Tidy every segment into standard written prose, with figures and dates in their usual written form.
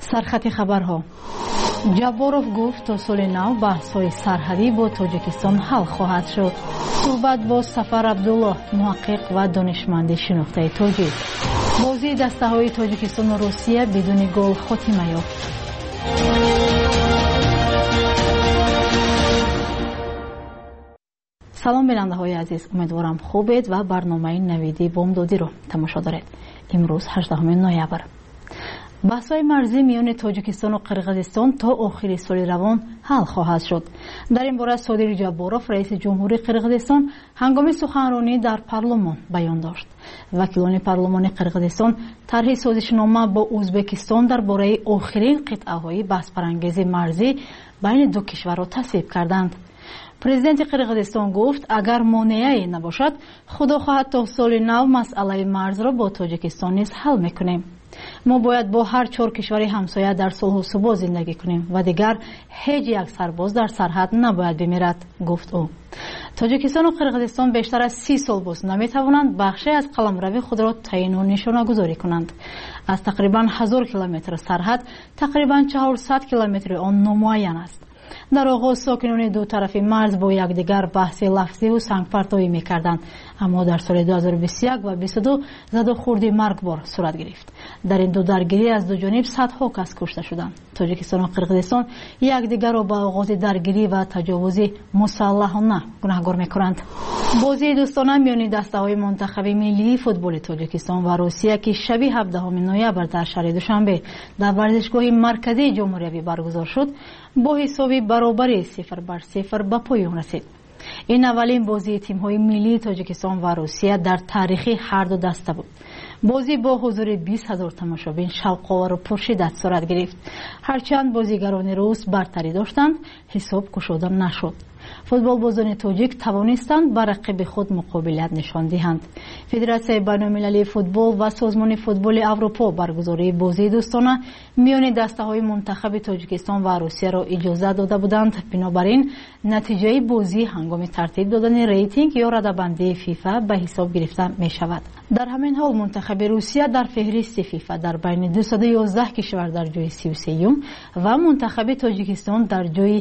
سرخط خبرها. جباروف گفت تا سال نو بحث‌های سرحدی با تاجیکستان حل خواهد شد. صحبت با سفر عبدالله، محقق و دانشمند شناخته تاجیک. بازی دسته‌های تاجیکستان و روسیه بدون گل خاتمه یافت. سلام بیننده های عزیز، امیدوارم خوبید و برنامه نویدی بامدادی رو تماشا دارید. امروز 18 نوامبر. بحث‌های مرزی میان تاجیکستان و قرقیزستان تا آخر سال روان حل خواهد شد. در این باره صادق جباروف رئیس جمهوری قرقیزستان هنگام سخنرانی در پارلمان بیان داشت. وکیلان پارلمان قرقیزستان طرح سازشنامه با ازبکستان درباره آخرین قطعه‌های بحث برانگیز مرزی بین دو کشور را تصویب کردند. پرزیدنت قرقیزستان گفت اگر مانعی نباشد خدا خواهد تا سال نو مسئله مرز را با تاجیکستان نیز حل میکنیم. ما باید با هر 4 کشور همسایه در صلح و ثبات زندگی کنیم و دیگر هیچ یک سرباز در سرحد نباید بمیرد، گفت او. تاجیکستان و قرقیزستان بیشتر از 30 سال باز نمیتوانند بخشی از قلمرو خود را تعیین و نشانه گذاری کنند. از تقریبا 1000 کیلومتر سرحد تقریبا 400 کیلومتر آن نامعین است. در آغاز ساکنان دو طرف مرز با یکدیگر بحث لفظی و سنگپرتابی می‌کردند، اما در سال 2021 و 2022 زد و خورد مرگبار صورت گرفت. در این دو درگیری از دو جانب صدها کس کشته شدند. تاجیکستان و قرقیزستان یکدیگر را به آغاز درگیری و تجاوز مسلحانه گناهکار می‌کنند. بازی دوستانه میان دسته‌های منتخب ملی فوتبال تاجیکستان و روسیه که شب 17 نوامبر در شهر دوشنبه در ورزشگاه مرکزی جمهوری برگزار شد، با حسابی برابری 0-0 به پایان رسید. این اولین بازی تیم‌های ملی تاجیکستان و روسیه در تاریخ هر دو دسته بود. بازی با حضور 20,000 تماشابین شوق‌آور و پرشدت صورت گرفت. هرچند بازیگران روس برتری داشتند، حساب گشوده نشد. فوتبال بازان تاجیک توانستند بر رقیب خود مقابلت نشان دهند. فدراسیون بین‌المللی فوتبال و سازمان فوتبال اروپا برگزاری بازی دوستانه میان دسته‌های منتخب تاجیکستان و روسیه را اجازه داده بودند. بنابراین نتیجه بازی هنگام ترتیب دادن ریتینگ یا رده‌بندی فیفا به حساب گرفته می شود. در همین حال منتخب روسیه در فهرست فیفا در بین 211 کشور در جای 33 و منتخب تاجیکستان در جای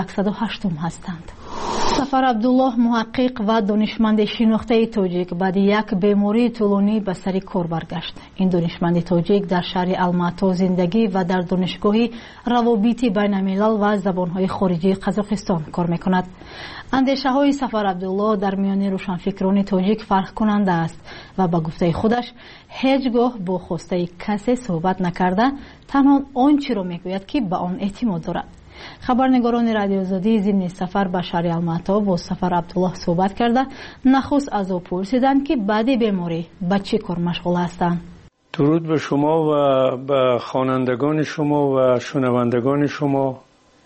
108 هستند. سفر عبدالله، محقق و دانشمند شناخته تاجیک بعد یک بیماری طولانی به سر کار برگشت. این دانشمند تاجیک در شهر الماتا زندگی و در دانشگاه روابط بین الملل و زبانهای خارجی قزاقستان کار میکند. اندیشه های سفر عبدالله در میان روشنفکران تاجیک فرق کننده است و به گفته خودش هیچگاه با خواسته کسی صحبت نکرده، تنها آنچه را میگوید که به آن اعتماد دارد. خبرنگاران رادیو آزادی ضمن سفر به شهر الماتا با سفر عبدالله صحبت کرده نخست از او پرسیدند که بعد بیماری به چه کار مشغول هستند. درود به شما و به خوانندگان شما و شنوندگان شما.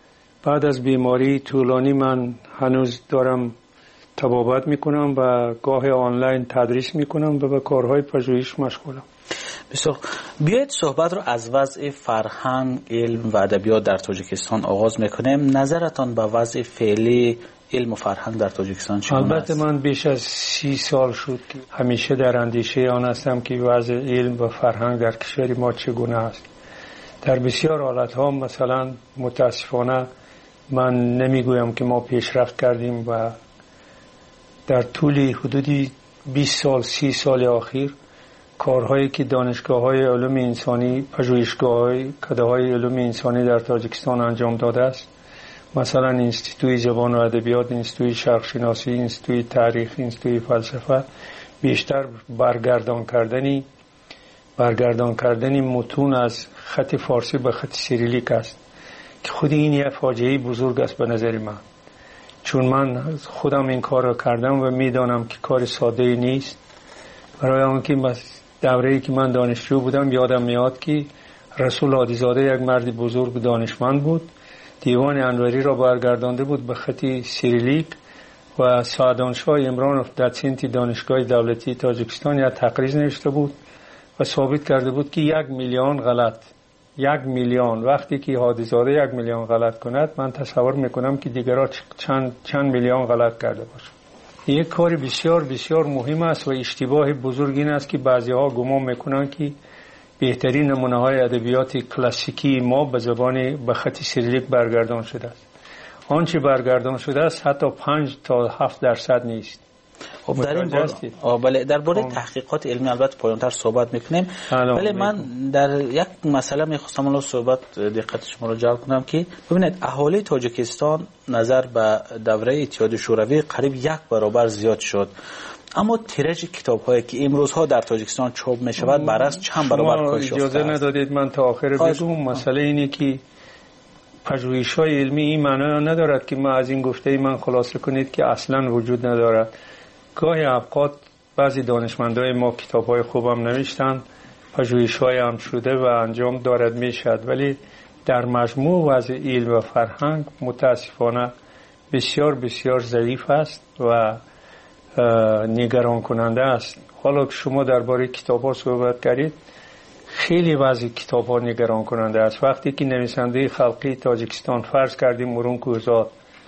بعد از بیماری طولانی من هنوز دارم طبابت میکنم و گاه آنلاین تدریس میکنم و به کارهای پژوهش مشغولم. بسیار. بیایید صحبت رو از وضع فرهنگ، علم و ادبیات در تاجیکستان آغاز میکنیم. نظرتان به وضع فعلی علم و فرهنگ در تاجیکستان چگونه است؟ البته من بیش از 30 سال شد که همیشه در اندیشه آن هستم که وضع علم و فرهنگ در کشور ما چگونه است. در بسیار حالتها مثلا متاسفانه من نمیگویم که ما پیشرفت کردیم و در طول حدودی 20 سال 30 سال اخیر کارهایی که دانشگاه‌های علوم انسانی، پژوهشگاه‌های کده‌های علوم انسانی در تاجیکستان انجام داده است، مثلا انستیتوی زبان و ادبیات، انستیتوی شرق شناسی، انستیتوی تاریخ، انستیتوی فلسفه، بیشتر برگردان کردن متون از خط فارسی به خط سیریلیک است که خود این یک فاجعه بزرگ است به نظر من، چون من خودم این کار را کردم و میدانم که کار ساده نیست. برای آنکه دوره‌ای که من دانشجو بودم یادم میاد که رسول عادیزاده یک مرد بزرگ دانشمند بود، دیوان انوری را برگردانده بود به خط سیریلیک و سعدانشاه عمرانوف دوسنت دانشگاه دولتی تاجیکستان یک تقریر نوشته بود و ثابت کرده بود که 1 میلیون غلط، 1 میلیون، وقتی که عادیزاده 1 میلیون غلط کند من تصور میکنم که دیگرها چند میلیون غلط کرده باشند. یک کار بسیار بسیار مهم است و اشتباه بزرگ این است که بعضی ها گمان میکنند که بهترین نمونه های ادبیات کلاسیکی ما به خط سیریلیک برگردان شده است. آنچه برگردان شده است حتی 5 تا 7% نیست. خب در این بله درباره تحقیقات علمی البته پایان‌تر صحبت میکنیم، ولی من در یک مسئله میخواستم الان صحبت دقت شما رو جلب کنم که ببینید اهالی تاجیکستان نظر به دوره اتحاد شوروی قریب 1 برابر زیاد شد، اما تیراژ کتاب‌هایی که امروزها در تاجیکستان چاپ می‌شود بر از چند برابر کاهش یافته است. اجازه ندادید من تا آخر بگم. مسئله اینه که پژوهش‌های علمی این معنی ندارد که ما از این گفته من خلاصه کنید که اصلا وجود ندارد. گاهی اوقات بعضی دانشمندای ما کتاب‌های خوبم نوشتن، پژوهش‌های هم شده و انجام دارد میشد، ولی در مجموع وضع علم و فرهنگ متاسفانه بسیار بسیار ضعیف است و نگران کننده است. حالا که شما درباره کتاب‌ها صحبت کردید، خیلی وضع کتاب‌ها نگران کننده است. وقتی که نویسنده خلقی تاجیکستان فرض کردیم مرون کوهزاد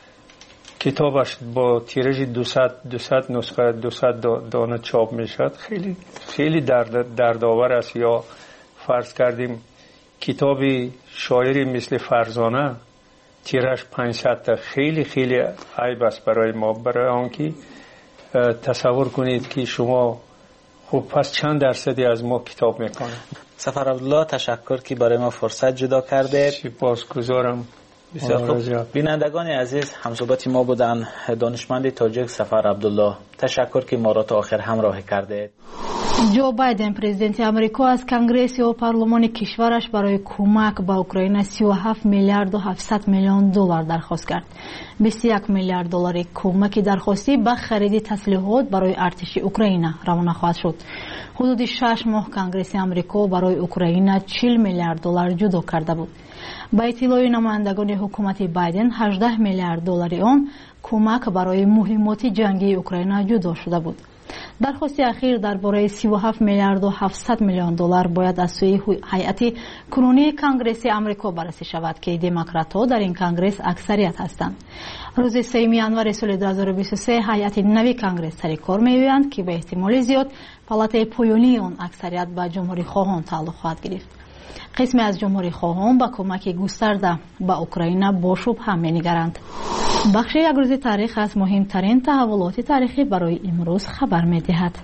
کتابش با تیراژ 200 نسخه 200 دانه چاپ میشد، خیلی خیلی دردآور است. یا فرض کردیم کتاب شاعری مثل فرزانه تیراژ 500 تا، خیلی خیلی عیب است برای ما، برای آنکه تصور کنید که شما خب پس چند درصدی از ما کتاب میکنه. سفر عبدالله تشکر که برای ما فرصت جدا کرده. سپاسگزارم. بسیار خوب. بینندگان عزیز، همصحبت ما بودن دانشمند تاجیک سفر عبدالله. تشکر که ما را تا آخر همراه کرده. جو بایدن پرزیدنت امریکا از کنگره و پارلمان کشورش برای کمک به اوکراین 37 میلیارد و 700 میلیون دلار درخواست کرد. 21 میلیارد دلار کمک درخواستی به خرید تسلیحات برای ارتش اوکراین روانه خواهد شد. حدود 6 ماه کنگره امریکا برای اوکراین 40 میلیارد دلار جدا کرده بود. با اطلاع نمایندگان حکومت بایدن 18 میلیارد دلار آن کمک برای مهمات جنگی اوکراین جدا شده بود. درخواست اخیر درباره 37 میلیارد و 700 میلیون دلار باید از سوی هیئت کنونی کنگره آمریکا بررسی شود که دموکرات‌ها در این کنگره اکثریت هستند. روز 3 ینور سال 2023 هیئت نوی کنگره سر کار می‌آیند که به احتمال زیاد پالاتای پایانی آن اکثریت به جمهوری خواهان تعلق خواهد گرفت. قسمی از جمهوری خواهان با کمک گسترده به اوکراین با شبهه می‌نگرند. بخش یک روز تاریخ از مهمترین تحولات تاریخی برای امروز خبر می‌دهد.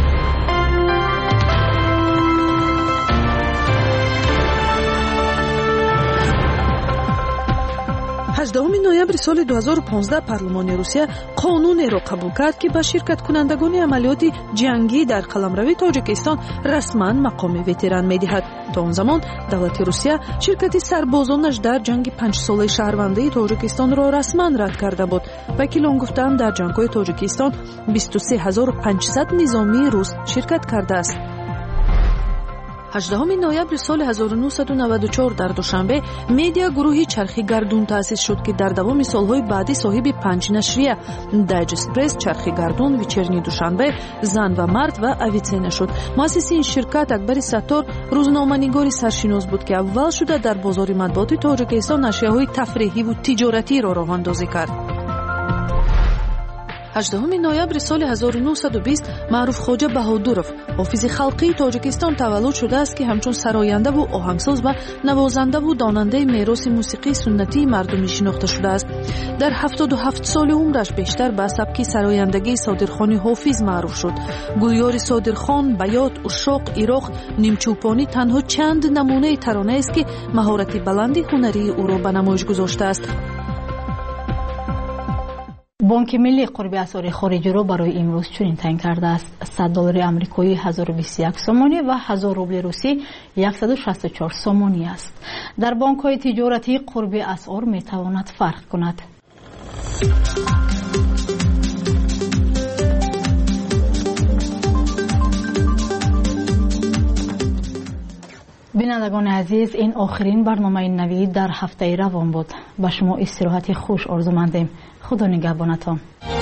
18 ноябри соли 2015 парлумони Русия қонунеро қабул кард ки ба ширкаткунандагони амалиёти ҷангӣ дар қаламравии Тоҷикистон расман мақоми ветеран медиҳад. то он замон давлати Русия ширкати сарбозонаш дар ҷанги 5-солаи шаҳрвандии Тоҷикистонро расман рад карда буд. вакилон гуфтанд дар ҷангҳои Тоҷикистон 23500 низомии рус ширкат кардааст. 18 ноябри соли 1994 дар душанбе медиа гурӯҳи чархи гардун таъсис шуд ки дар давоми солҳои баъди соҳиби 5 нашрия Digest Press, чархи гардун, вечерни душанбе, зан ва мард ва авицена шуд. муассиси ин ширкат Акбари Саттор рӯзноманигори саршинос буд ки аввал шуда дар бозори матбуоти Тоҷикистон ашяҳои тафреҳиву тиҷоратиро роҳандозӣ кард. 18 ноябри соли 1920 Маъруф Хоҷа Баҳодуров, ҳофизи халқии Тоҷикистон таваллуд шудааст ки ҳамчун сарояндаву оҳангсоз ва навозандаву донандаи мероси мусиқии суннатии мардумӣ шинохта шудааст. дар 77 соли умраш бештар ба сабки сарояндагии Содирхони ҳофиз маъруф шуд. гӯёри Содирхон, Баят, Ушоқ, Ироқ, Нимчӯпонӣ танҳо чанд намунаи таронаест ки маҳорати баланди ҳунарии ӯро ба намоиш гузоштааст. بانک ملی قرب اسعار خارجی را برای امروز چنین تعیین کرده است: $100 آمریکایی 1021 سومانی و 1000 روبل روسی 164 سومانی است. در بانک‌های تجارتی قرب اسعار میتواند فرق کند. بینندگان عزیز، این آخرین برنامه نوید در هفته روان بود. با شما استراحت خوش آرزومندیم. خدا نگهبانتان.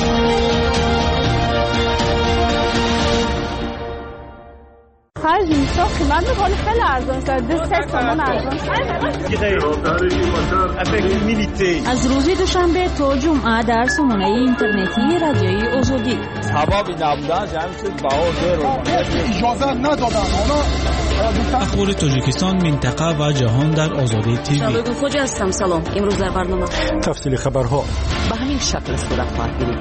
خرج میشه قیمت میکنه خیلی ارزان شده. 3 تومن ارزان شده. از روز دوشنبه تا جمعه در سامانه اینترنتی رادیوی آزادی. سبب نبودن جمع شد با اجازه ندادن. اخبار تاجیکستان، منطقه و جهان در آزادی تیوی. شادو خوجا هستم. سلام. امروز در برنامه تفصیل خبرها به همین شکل صورت خواهد گرفت.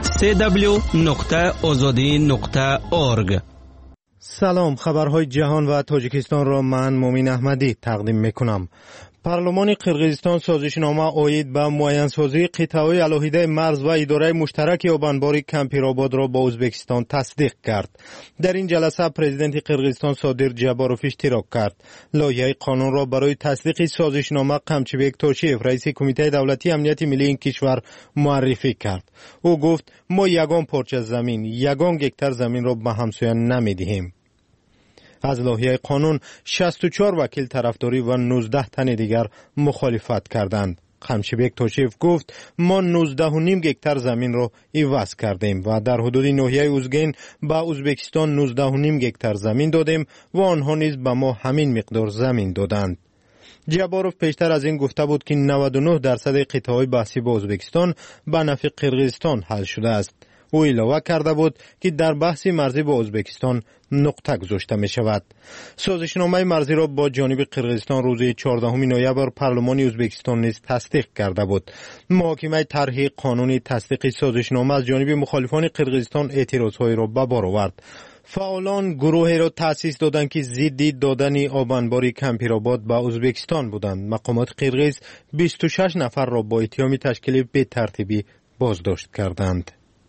www.azadi.org. سلام، خبرهای جهان و تاجیکستان را من مومین احمدی تقدیم میکنم. پارلمان قرقیزستان سازشنامه عاید به معین‌سازی قطعه‌های علاهیده مرز و اداره مشترک آبانباری کمپیرآباد را با ازبکستان تصدیق کرد. در این جلسه پرزیدنت قرقیزستان صادر جباروف اشتراک کرد. لایحه قانون را برای تصدیق سازشنامه قمچبک توشیف رئیس کمیته دولتی امنیت ملی این کشور معرفی کرد. او گفت ما یگان پارچه زمین، یگان گکتر زمین را به همسایان نمیدهیم. از لایحه قانون 64 وکیل طرفداری و 19 تن دیگر مخالفت کردند. قمچبک توشیف گفت ما 19.5 گکتر زمین را عوض کردیم و در حدود ناحیه اوزگین به ازبکستان 19.5 گکتر زمین دادیم و آنها نیز به ما همین مقدار زمین دادند. جباروف پیشتر از این گفته بود که 99% قطعه‌های بحثی با ازبکستان به نفع قرقیزستان حل شده است. او علاوه کرده بود که در بحث مرزی با ازبکستان نقطه گذاشته می شود. سازشنامه مرزی را با جانب قرقیزستان روز 14 نوامبر پارلمان ازبکستان نیز تصدیق کرده بود. محاکمه طرح قانونی تصدیق سازشنامه از جانب مخالفان قرقیزستان اعتراضهای را به بار آورد. فعالان گروهی را تأسیس دادند که ضد دادن آبانباری کمپیرآباد به ازبکستان بودند. مقامات قرقیز 26 نفر را با اتهام تشکیل به ترتیبی بازداشت کردند.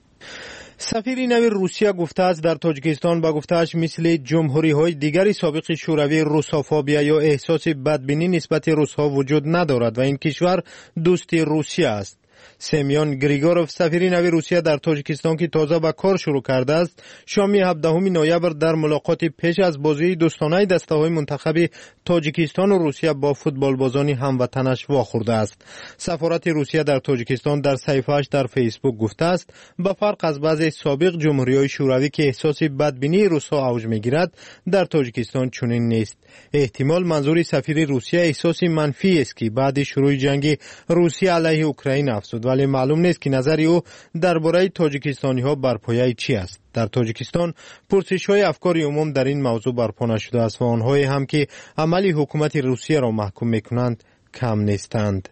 سفیر نو روسیه گفته است در تاجیکستان به گفته‌اش مثل جمهوری‌های دیگر سابق شوروی روسافوبیا یا احساس بدبینی نسبت روس‌ها وجود ندارد و این کشور دوست روسیه است. سمیون گریگوروف سفیر نو روسیه در تاجیکستان که تازه به کار شروع کرده است شام 17 نوامبر در ملاقات پیش از بازی دوستانه دسته‌های منتخب تاجیکستان و روسیه با فوتبالبازان هموطنش واخورده است. سفارت روسیه در تاجیکستان در صفحه‌اش در فیسبوک گفته است به فرق از بعضی سابق جمهوری‌های شوروی که احساس بدبینی روس‌ها اوج می‌گیرد در تاجیکستان چنین نیست. احتمال منظور سفیر روسیه احساس منفی است که بعد شروع جنگ روسیه علیه اوکراین افزود، ولی معلوم نیست که نظر او درباره تاجیکستانی‌ها بر پایه چی است. در تاجیکستان پرسش‌های افکار عموم در این موضوع برپا نشده است و آنهایی هم که عمل حکومت روسیه را محکوم می‌کنند کم نیستند.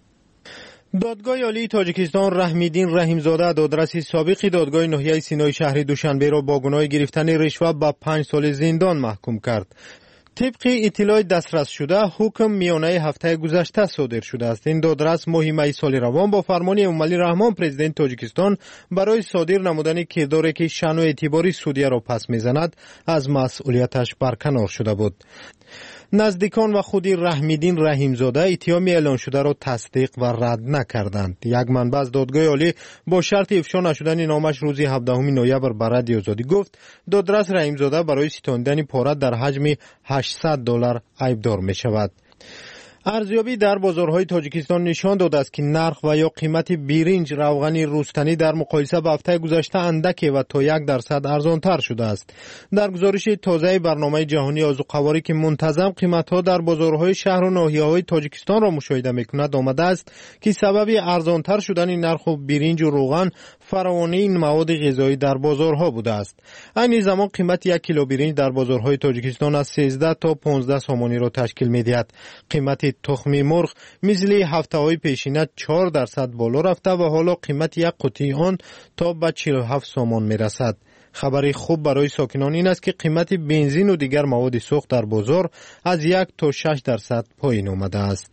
دادگاه عالی تاجیکستان رحمیدین رحیمزاده دادرس سابق دادگاه ناحیه سینای شهر دوشنبه را با گناه گرفتن رشوه به 5 سال زندان محکوم کرد. طبق اطلاع دسترس شده حکم میانه هفته گذشته صادر شده است. این دادرس ماه می سال روان با فرمان امومالی رحمان پرزیدنت تاجیکستان برای صادر نمودن کرداری که شأن و اعتبار سودیه را پس میزند از مسئولیتش برکنار شده بود. نزدیکان و خود رحمیدین رحیمزاده اتهام اعلان شده را تصدیق و رد نکردند. یک منبع از دادگاه عالی با شرط افشا نشدن نامش روز 17 نوامبر به رادیو آزادی گفت دادرس رحیمزاده برای ستاندن پاره در حجم $800 عیبدار می شود. ارزیابی در بازارهای تاجیکستان نشان داده است که نرخ و یا قیمت برنج روغن رستنی در مقایسه با هفته گذشته اندک و تا 1% ارزانتر شده است. در گزارش تازه برنامه جهانی آذوقه‌واری که منتظم قیمت‌ها در بازارهای شهر و ناحیه‌های تاجیکستان را مشاهده می‌کند آمده است که سبب ارزانتر شدن نرخ برنج و روغن فراوانی این مواد غذایی در بازارها بوده است. این زمان قیمت 1 کیلو برنج در بازارهای تاجیکستان از 13 تا 15 سامانی را تشکیل می‌دهد. قیمت تخم مرغ مثل هفته‌های پیشینه 4% بالا رفته و حالا قیمت یک قوطی آن تا به 47 سامان می‌رسد. خبری خوب برای ساکنان این است که قیمت بنزین و دیگر مواد سوخت در بازار از 1 تا 6% پایین آمده است.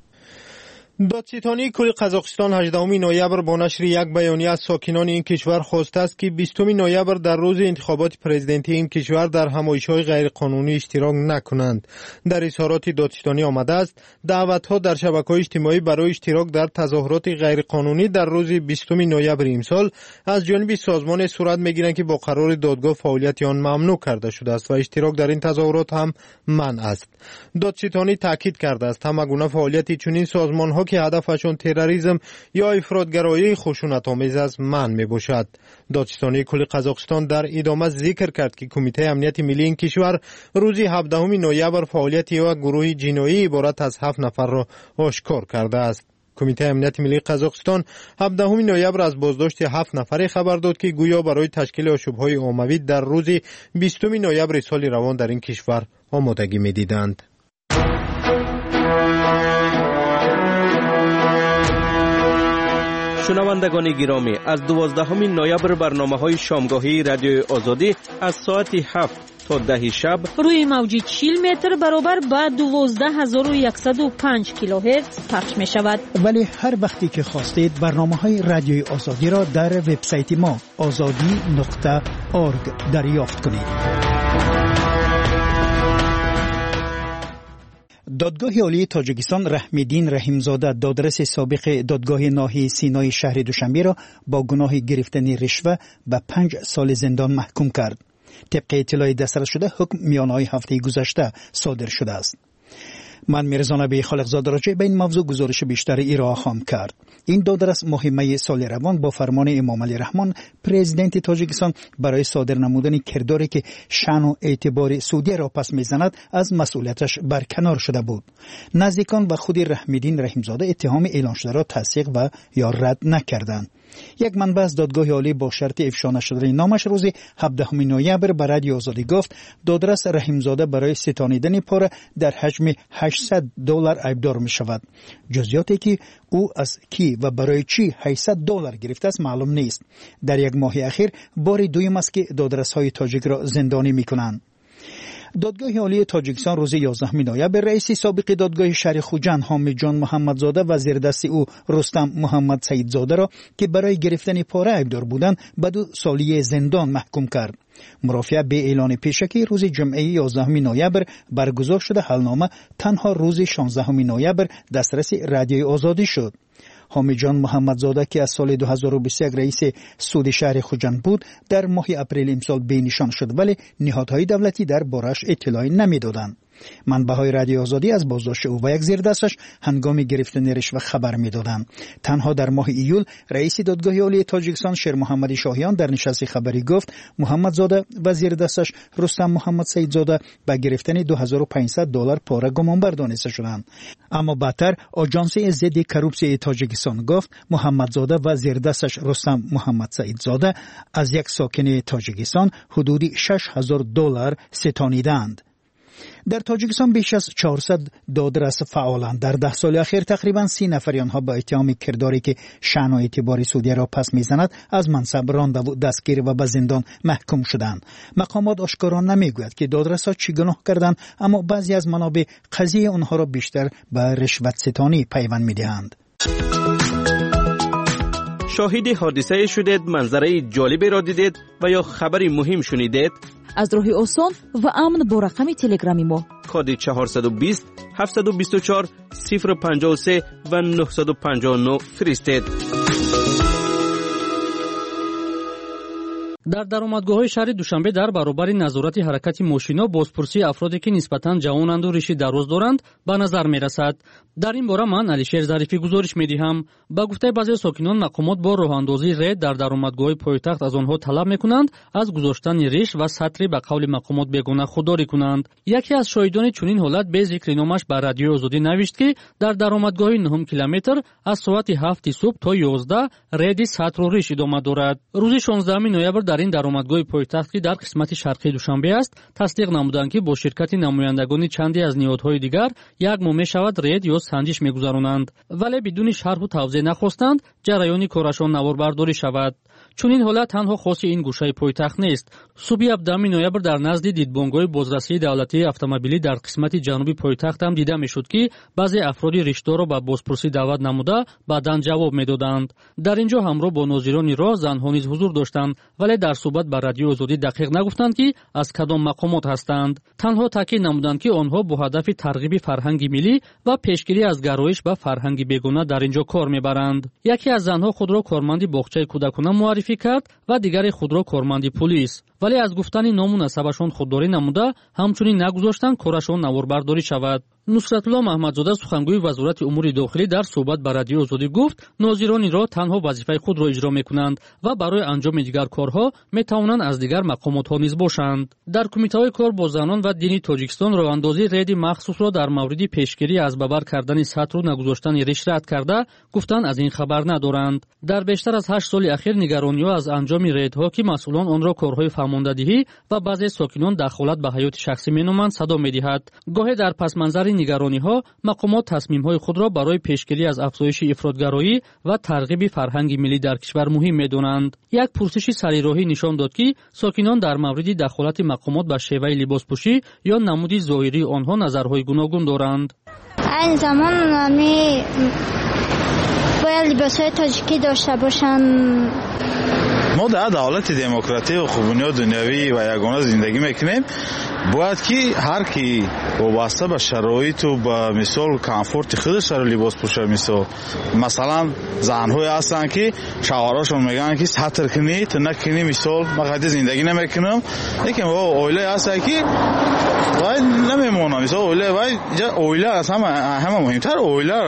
دادستانی کل قزاقستان 18 نوامبر با نشر یک بیانیه از ساکنان این کشور خواسته است که 20 نوامبر در روز انتخابات پرزیدنتی این کشور در همایش‌های غیرقانونی اشتراک نکنند. در اظهارات دادستانی آمده است دعوت‌ها در شبکه‌های اجتماعی برای اشتراک در تظاهرات غیرقانونی در روز 20 نوامبر امسال از جانب سازمان صورت می‌گیرند که با قرار دادگاه فعالیت آن ممنوع کرده شده است و اشتراک در این تظاهرات هم منع است. دادستانی تاکید کرده است همه گونه فعالیت چنین سازمان‌ها که هدفشون تروریسم یا افراطگرایی خشونت‌آمیز است منع می‌باشد. دادستانی کل قزاقستان در ادامه ذکر کرد که کمیته امنیت ملی این کشور روز 17 نوامبر فعالیت یک گروه جنایی عبارت از 7 نفر را آشکار کرده است. کمیته امنیت ملی قزاقستان 17 نوامبر از بازداشت 7 نفر خبر داد که گویا برای تشکیل آشوب‌های عمومی در روز 20 نوامبر سال روان در این کشور آمادگی می‌دیدند. شنوندگان گرامی، از 12 نوامبر برنامه‌های شامگاهی رادیوی آزادی از ساعت 7 تا 10 شب روی موج 40 متر برابر با 12105 کیلوهرتز پخش می شود. ولی هر وقتی که خواستید برنامه‌های رادیوی آزادی را در وبسایت ما azadi.org دریافت کنید. دادگاه عالی تاجیکستان رحمیدین رحیمزاده دادرس سابق دادگاه ناحیه سینای شهر دوشنبه را با گناه گرفتن رشوه به 5 سال زندان محکوم کرد. طبق اطلاع دسترس شده حکم میانه‌های هفته گذشته صادر شده است. من میرزا نبی خالقزاده راجع به این موضوع گزارش بیشتر ارائه خواهم کرد. این دادرس مهمه سال روان با فرمان امام علی رحمان پرزیدنت تاجیکستان برای صادر نمودن کرداری که شأن و اعتبار سعودی را پس میزند از مسئولیتش برکنار شده بود. نزدیکان و خود رحمیدین رحیمزاده اتهام اعلان شده را تصدیق و یا رد نکردند. یک منبع از دادگاه عالی با شرط افشا نشدن نامش روز 17 نوامبر به رادیو آزادی گفت دادرس رحیمزاده برای ستانیدن پاره در حجم $800 عیبدار می شود. جزئیاتی که او از کی و برای چی $800 گرفته است معلوم نیست. در یک ماه اخیر بار دوم است که دادرس های تاجیک را زندانی می کنند. دادگاه عالی تاجیکستان روز 11 نوامبر رئیس سابق دادگاه شهر خوجند حامد جان محمدزاده و زیردست او رستم محمد سعیدزاده را که برای گرفتن پاره عیبدار بودند به 2 سالیه زندان محکوم کرد. مرافعه به اعلان پیشکی روز جمعه 11 نوامبر برگزار شده حلنامه تنها روز 16 نوامبر دسترس رادیوی آزادی شد. حامد جان محمدزاده که از سال 2021 رئیس سود شهر خوجند بود در ماه اپریل امسال بینشان شد ولی نهادهای دولتی در بارش اطلاعی نمیدادند. منبع‌های رادیو آزادی از بازداشت او و یک زیردستش هنگام گرفتن رشوه خبر می‌دادند. تنها در ماه ایول رئیس دادگاه عالی تاجیکستان شیر محمد شاهیان در نشست خبری گفت محمدزاده و زیردستش رستم محمد سعیدزاده به گرفتن $2500 پاره گمانبر دانسته شدند. اما بعدتر آژانس ضد کروپسی تاجیکستان گفت محمدزاده و زیردستش رستم محمد سعیدزاده از یک ساکن تاجیکستان حدود $6000 ستانیدند. در تاجیکستان بیش از 400 دادرس فعالند. در 10 سال اخیر تقریبا 30 نفر آنها با اتهام کرداری که شأن و اعتبار سعودی را پس میزند از منصب رانده و دستگیر و به زندان محکوم شدند. مقامات آشکارا نمیگوید که دادرس‌ها چی گناه کردند، اما بعضی از منابع قضیه آنها را بیشتر به رشوت ستانی پیوند میدهند. شاهد حادثه شدید، منظره جالبی را دیدید و یا خبری مهم شنیدید؟ از راه آسان و امن با رقم تلگرامی ما کد 420 724 053 و 959 فرستید. در درآمدگاه‌های شهر دوشنبه در برابر نظارت حرکت ماشینا بازپرسی افرادی که نسبتاً جوانند و ریشی دراز دارند به نظر می‌رسد. در این باره من علیشیر ظریفی گزارش می‌دهم. با گفته بعضی ساکنان مقامات با راه‌اندازی رید در درآمدگاه‌های پایتخت از آنها طلب می‌کنند از گذاشتن ریش و سطری به قول مقامات بیگانه خودداری کنند. یکی از شاهدان چنین حالت به ذکر نامش به رادیو آزادی نوشت که در درآمدگاه 9 کیلومتر از ساعت 7 صبح تا 11 رید سطر و ریش ادامه دارد. روز 16 نوامبر در این درآمدگاه پایتخت که در قسمت شرقی دوشنبه است تصدیق نمودند که با شرکت نمایندگان چندی از نهادهای دیگر یک ماه می‌شود رید یا سنجش می‌گذرانند، ولی بدون شرح و توضیح نخواستند جریان کارشان نواربرداری شود. چون این حالت تنها خاص این گوشه پایتخت نیست. صبح 17 نوامبر در نزد دیدبانگاه بازرسی دولتی اتومبیلی در قسمت جنوبی پایتخت هم دیده میشد که بعضی افراد ریشدار را به بازپرسی دعوت نموده بعداً جواب میدادند. در اینجا همراه با ناظران راه زنها نیز حضور داشتند، ولی در صحبت با رادیو آزادی دقیق نگفتند که از کدام مقامات هستند. تنها تاکید نمودند که آنها با هدف ترغیب فرهنگ ملی و پیشگیری از گرایش به فرهنگ بیگانه در اینجا کار میبرند. یکی از زنها خود را کارمند باغچه کودکان معرفی کرد و دیگری خود را کارمند پلیس. ولی از گفتن نام و نسبشان خودداری نموده همچنین نگذاشتند کارشان نواربرداری شود. نصرتالله محمدزاده سخنگوی وزارت امور داخلی در صحبت با رادیو آزادی گفت ناظران ایران تنها وظیفه خود را اجرا میکنند و برای انجام دیگر کارها میتوانند از دیگر مقامات ها نیز باشند. در کمیته های کار با زنان و دینی تاجیکستان راهاندازی رید مخصوص را در مورد پیشگیری از ببر کردن سطح و نگذاشتن ریش رد کرده گفتند از این خبر ندارند. در بیشتر از 8 سال اخیر نگرانی‌ها از انجام ریدها که مسئولان آن را کارهای فرماندهی و بعضی ساکنان دخالت به حیات شخصی مینامند صدا می‌دهد. گاهی در پس منظر نگرانی‌ها مقامات تصمیم‌های خود را برای پیشگیری از افزایش افراطگرایی و ترغیب فرهنگ ملی در کشور مهم می‌دانند. یک پرسش سریراهی نشان داد که ساکنان در مورد دخالت مقامات به شیوه لباسپوشی یا نمود ظاهری آنها نظرهای گوناگون دارند. این زمان باید لباس‌های تاجیکی داشته باشند. ما در دولت دموکراتیک و خوبونی دنیوی و یگانه زندگی میکنیم. باید که هر کی وابسته به شرایط و به مثال کامفورت خودش را لباس پوشه. مثلا زن‌های هستن که شوهراشون میگن که ساتر کنی تو نکنی، مثال من خیلی زندگی نمیکنم لیکن اوله هست که وای نمیمونم، مثال اوله است همه مهمتر اوله.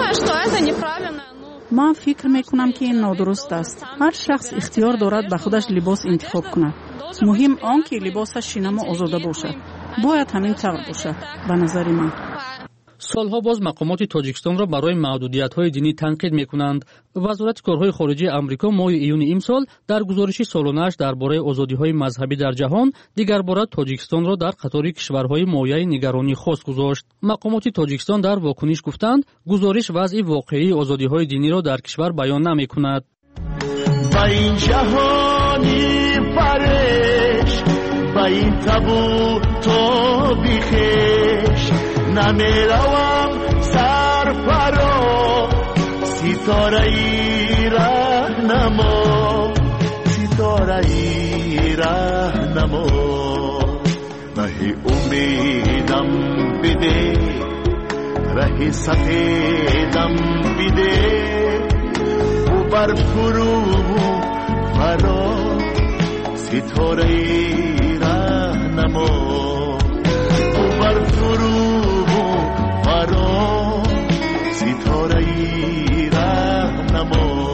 من فکر میکنم که این نادرست است. هر شخص اختیار دارد به خودش لباس انتخاب کند. مهم آن که لباسش شینم و آزاده باشد. باید همین طور باشد به نظر من. سالها باز مقامات تاجیکستان را برای محدودیت‌های دینی تنقید می‌کنند. وزارت کارهای خارجه آمریکا ماه ایون امسال در گزارش سالانه‌اش درباره آزادی‌های مذهبی در جهان دیگر بار تاجیکستان را در قطار کشورهای مایع نگرانی خاص گذاشت. مقامات تاجیکستان در واکنش گفتند گزارش وضع واقعی آزادی‌های دینی را در کشور بیان نمی‌کند. با این جهانی فرش با این تابو تو بیخش نمیروم سرفرا ستاره ای رهنما ستاره ای رهنما مهی امیدم بده ره سفیدم بده و بر فرو فرا ستاره ای رهنما و بر فرو فرا ستاره ای رهنما.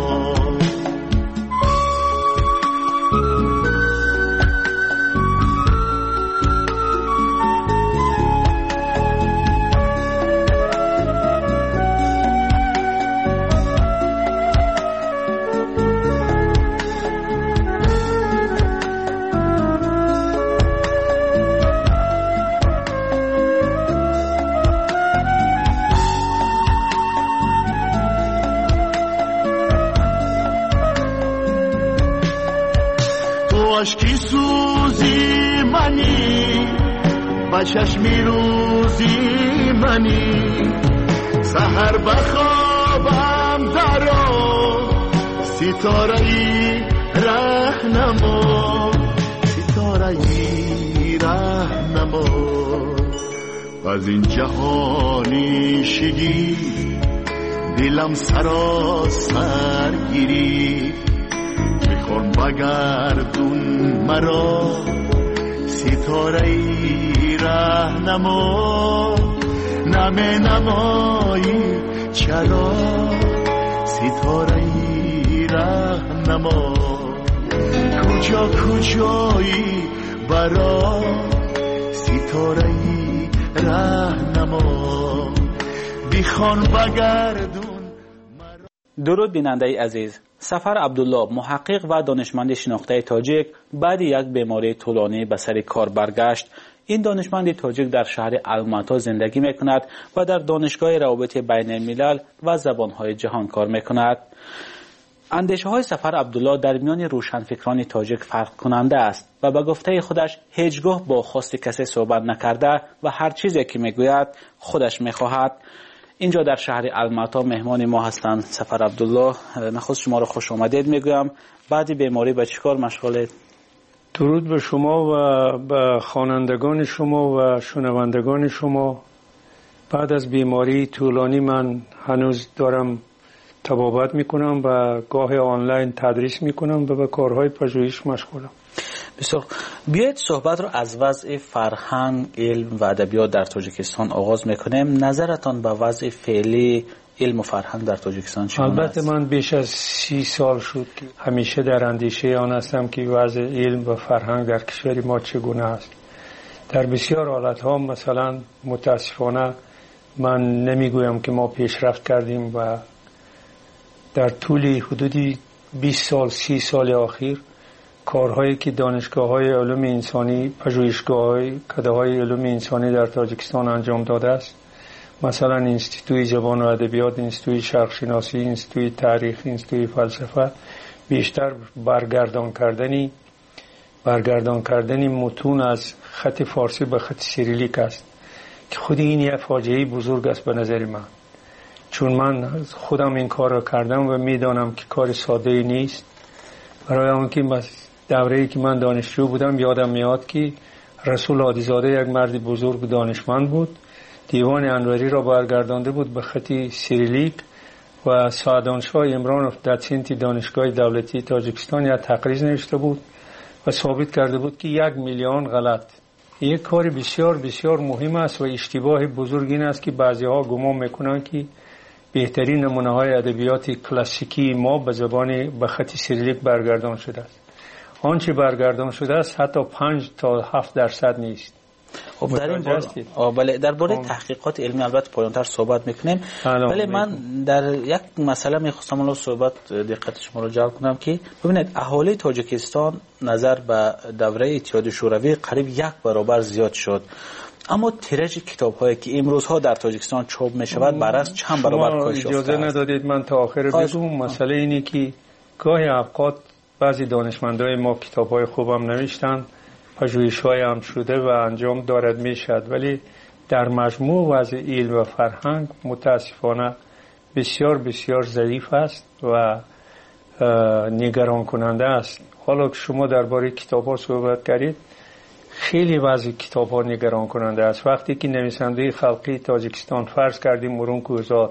عشقی سوزی منی با چشمی روزی منی سحر بخوابم درا ستاره ای رهنما ستاره ای رهنما از این جهانی شگی دلم سراسر گیری میخوام بگردون مرا ستاره ای رهنما نمی نمایی چرا ستاره ای رهنما کجا کجایی برا ستاره ای رهنما بیخوان بگردون. درود بیننده عزیز، سفر عبدالله محقق و دانشمند شناخته تاجیک بعد یک بیماری طولانی به سر کار برگشت. این دانشمند تاجیک در شهر الماتا زندگی میکند و در دانشگاه روابط بین الملل و زبانهای جهان کار میکند. اندیشه های سفر عبدالله در میان روشنفکران تاجیک فرق کننده است و به گفته خودش هیچگاه با خواست کسی صحبت نکرده و هر چیزی که میگوید خودش میخواهد. اینجا در شهر الماتا مهمان ما هستند سفر عبدالله. نخست شما را خوش آمدید میگویم. بعد بیماری به چیکار مشغولید؟ درود به شما و به خوانندگان شما و شنوندگان شما. بعد از بیماری طولانی من هنوز دارم طبابت میکنم و گاه آنلاین تدریس میکنم و به کارهای پژوهش مشغولم. بسیار. بیایید صحبت رو از وضع فرهنگ، علم و ادبیات در تاجیکستان آغاز میکنیم. نظرتان به وضع فعلی علم و فرهنگ در تاجیکستان چگونه است؟ البته من بیش از 30 سال شد که همیشه در اندیشه آن هستم که وضع علم و فرهنگ در کشور ما چگونه است. در بسیار حالتها مثلا متاسفانه من نمیگویم که ما پیشرفت کردیم و در طول حدودی 20 سال 30 سال اخیر کارهایی که دانشگاه‌های علوم انسانی، پژوهشگاه‌های کده‌های علوم انسانی در تاجیکستان انجام داده است، مثلا انستیتوی زبان و ادبیات، انستیتوی شرق شناسی، انستیتوی تاریخ، انستیتوی فلسفه، بیشتر برگردان کردن متون از خط فارسی به خط سیریلیک است که خود این یک فاجعه بزرگ است به نظر من. چون من خودم این کار را کردم و میدانم که کار ساده نیست. برای آنکه دوره‌ای که من دانشجو بودم یادم میاد که رسول عادیزاده یک مرد بزرگ دانشمند بود، دیوان انوری را برگردانده بود به خط سیریلیک و سعدانشاه عمرانوف دوسنت دانشگاه دولتی تاجیکستان یک تقریر نوشته بود و ثابت کرده بود که 1 میلیون غلط. یک کار بسیار بسیار مهم است و اشتباه بزرگ این است که بعضی‌ها گمان میکنند که بهترین نمونه‌های ادبیات کلاسیکی ما به خط سیریلیک برگردان شده است. آنچه برگردان شده است حتی 5 تا 7% نیست. خب در باره تحقیقات علمی البته پایان‌تر صحبت میکنیم، ولی من در یک مسئله میخواستم الان صحبت دقت شما رو جلب کنم که ببینید اهالی تاجیکستان نظر به دوره اتحاد شوروی قریب 1 برابر زیاد شد، اما تیراژ کتاب‌هایی که امروزها در تاجیکستان چاپ میشود برعکس چند برابر کاهش یافته است. اجازه ندادید من تا آخر بگم. مسئله اینه که گاهی اوقات بعضی دانشمندای ما کتاب‌های خوبم نوشتن، پژوهش‌های هم شده و انجام دارد میشد، ولی در مجموع وضع علم و فرهنگ متاسفانه بسیار بسیار ضعیف است و نگران کننده است. حالا که شما درباره کتاب‌ها صحبت کردید، خیلی وضع کتاب‌ها نگران کننده است. وقتی که نویسنده خلقی تاجیکستان فرض کردیم مرون کوزاد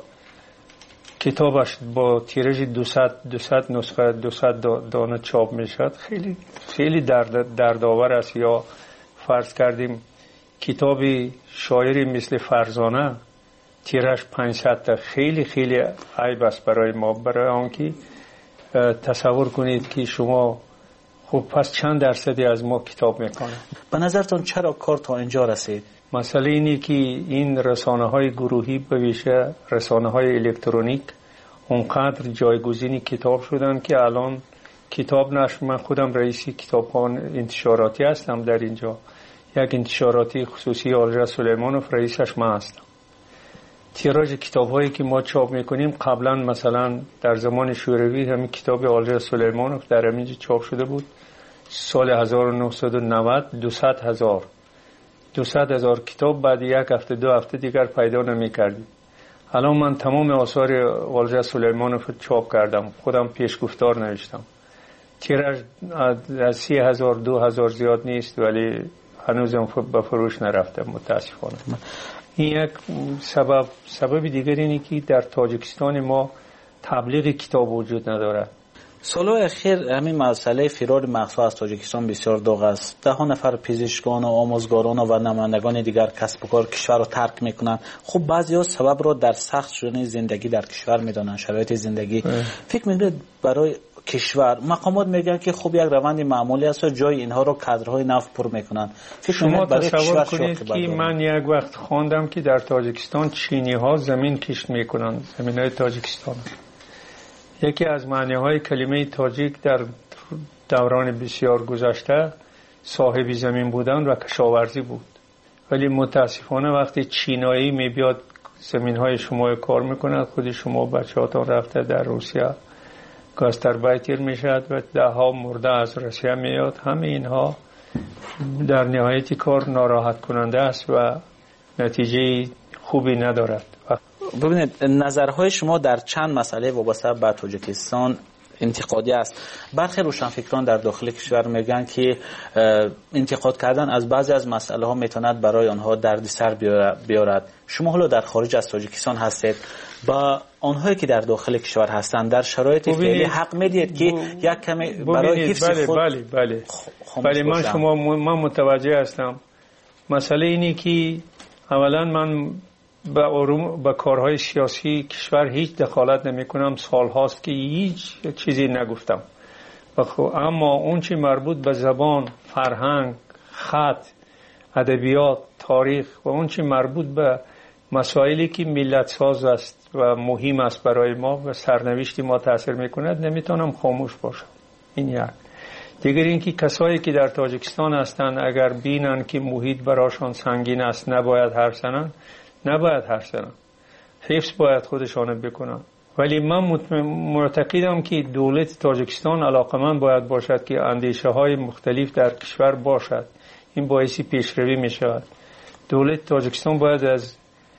کتابش با تیراژ 200 نسخه 200 دانه چاپ میشد، خیلی خیلی دردآور است. یا فرض کردیم کتاب شاعری مثل فرزانه تیراژ 500 تا، خیلی خیلی عیب است برای ما. برای آنکه تصور کنید که شما خب پس چند درصدی از ما کتاب میکنه. به نظرتون چرا کار تا اینجا رسید؟ مسئله اینه که این رسانه‌های گروهی به ویژه رسانه‌های الکترونیک اونقدر جایگزین کتاب شدن که الان کتاب نشر، من خودم رئیس کتابخانه انتشاراتی هستم در اینجا، یک انتشاراتی خصوصی آلژا سلیمانوف رئیسش من هستم. تیراژ کتاب‌هایی که ما چاپ می‌کنیم قبلا مثلا در زمان شوروی همین کتاب آلژا سلیمانوف در همینجا چاپ شده بود سال 1990 200,000 کتاب، بعد 1 هفته 2 هفته دیگر پیدا نمی‌کردیم. الان من تمام آثار آلژا سلیمانوف چاپ کردم، خودم پیشگفتار نوشتم. تیراژ از 30,000 2,000 زیاد نیست، ولی هنوزم به فروش نرفته متاسفانه. این یک سبب دیگر اینه که در تاجیکستان ما تبلیغ کتاب وجود ندارد. سالهای اخیر همین مسئله فرار مغزها از تاجیکستان بسیار داغ است. 10 نفر پزشکان و آموزگاران و نمایندگان دیگر کسب و کار کشور را ترک میکنند. خب بعضی‌ها سبب را در سخت شدن زندگی در کشور میدانند، شرایط زندگی. فکر میکنید برای کشور مقامات میگن که خب یک روند معمولی است و جای اینها رو کادرهای نو پر میکنن. شما تصور کنید که من یک وقت خواندم که در تاجیکستان چینی ها زمین کشت میکنن، زمینای تاجیکستان. یکی از معنی‌های کلمه تاجیک در دوران بسیار گذشته صاحب زمین بودن و کشاورزی بود، ولی متاسفانه وقتی چینایی میبیاد زمین‌های شما کار میکنه، خود شما بچه‌هاتون رفته در روسیه گاستربایتر میشد و 10 مرده از روسیه میاد. همه اینها در نهایت کار ناراحت کننده است و نتیجه خوبی ندارد. ببینید نظرهای شما در چند مسئله وابسته به تاجیکستان انتقادی است. برخی روشنفکران در داخل کشور میگن که انتقاد کردن از بعضی از مسئله ها میتواند برای آنها دردسر بیارد. شما حالا در خارج از تاجیکستان هستید، با آنهایی که در داخل کشور هستند در شرایط فعلی حق میدید که یک کمی برای حفظ خود بله من متوجه هستم. مسئله اینه که اولا من با کارهای سیاسی کشور هیچ دخالت نمی کنم. سال هاست که هیچ چیزی نگفتم. اما اون چی مربوط به زبان، فرهنگ، خط، ادبیات، تاریخ و اون چی مربوط به مسائلی که ملت ساز است و مهم است برای ما و سرنوشت ما تاثیر میکند نمیتونم خاموش باشم. این یک. دیگر اینکه کسایی که در تاجیکستان هستند اگر بینن که محیط براشان سنگین است نباید حرف زنن. حفظ باید خودشان بکنن. ولی من معتقدم که دولت تاجیکستان علاقمند باید باشد که اندیشه های مختلف در کشور باشد. این باعث پیشروی می شود. دولت تاجیکستان باید از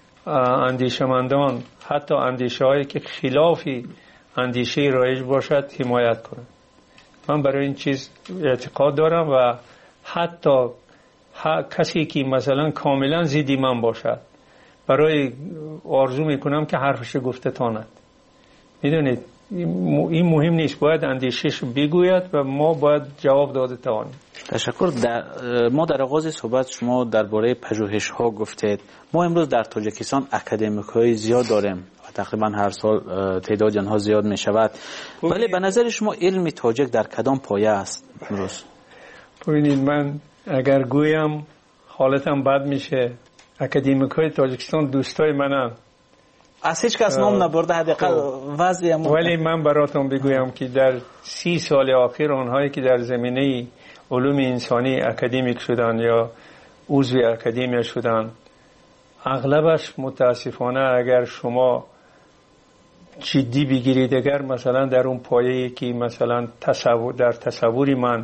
اندیشمندان، حتی اندیشه هایی که خلافی اندیشه رایج باشد حمایت کنند. من برای این چیز اعتقاد دارم و حتی کسی که مثلا کاملا ضد من باشد برای آرزو میکنم که حرفش گفته تاند. میدونید این مهم نیست، باید اندیشش بگوید و ما باید جواب داده توانیم. تشکر. ما در آغاز صحبت شما درباره پژوهش ها گفتید. ما امروز در تاجیکستان اکادمیک های زیاد داریم و تقریبا هر سال تعداد آنها زیاد می شود. ولی به نظر شما علم تاجیک در کدام پایه است امروز؟ ببینید من اگر گویم حالتم بد میشه. اکادمیک های تاجیکستان دوستای منن. از هیچ کس نام نبرده حداقل وضعی. ولی من براتون بگویم که در 30 سال اخیر آنهایی که در زمینه علوم انسانی اکادمیک شدن یا عضو اکادمیا شدن اغلبش متاسفانه اگر شما جدی بگیرید، اگر مثلا در اون پایه‌ای که مثلا در تصوری من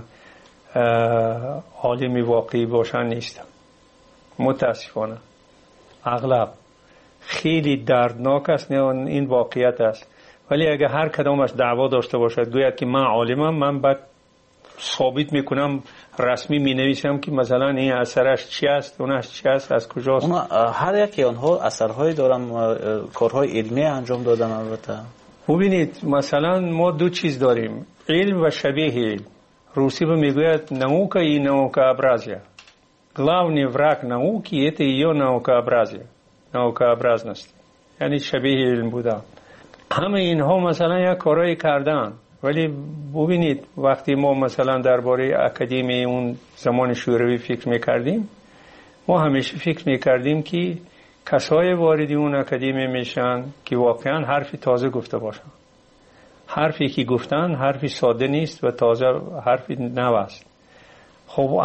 عالمی واقعی باشن نیستم. متاسفانه اغلب خیلی دردناک است این واقعیت است. ولی اگر هر کدامش دعوا داشته باشد گوید که من عالمم، من بعد ثابت میکنم، رسمی می نویسم که مثلا این اثرش چی است، اونش چی است، از کجاست. هر یکی آنها اثرهایی دارن، کارهای علمی انجام دادن. البته ببینید مثلا ما دو چیز داریم، علم و شبیه علم. روسی به میگوید نаука і наукообразие. Главный враг науки – это ее наукообразие. наукообразность. یعنی شبیه علم بودن. همه اینها مثلا یک کارایی کردن. ولی ببینید وقتی ما مثلا درباره اکادمی اون زمان شوروی فکر میکردیم، ما همیشه فکر میکردیم که کسای واردی اون اکادمی میشن که واقعا حرفی تازه گفته باشن. حرفی که گفتن حرفی ساده نیست و تازه حرفی نو است. خب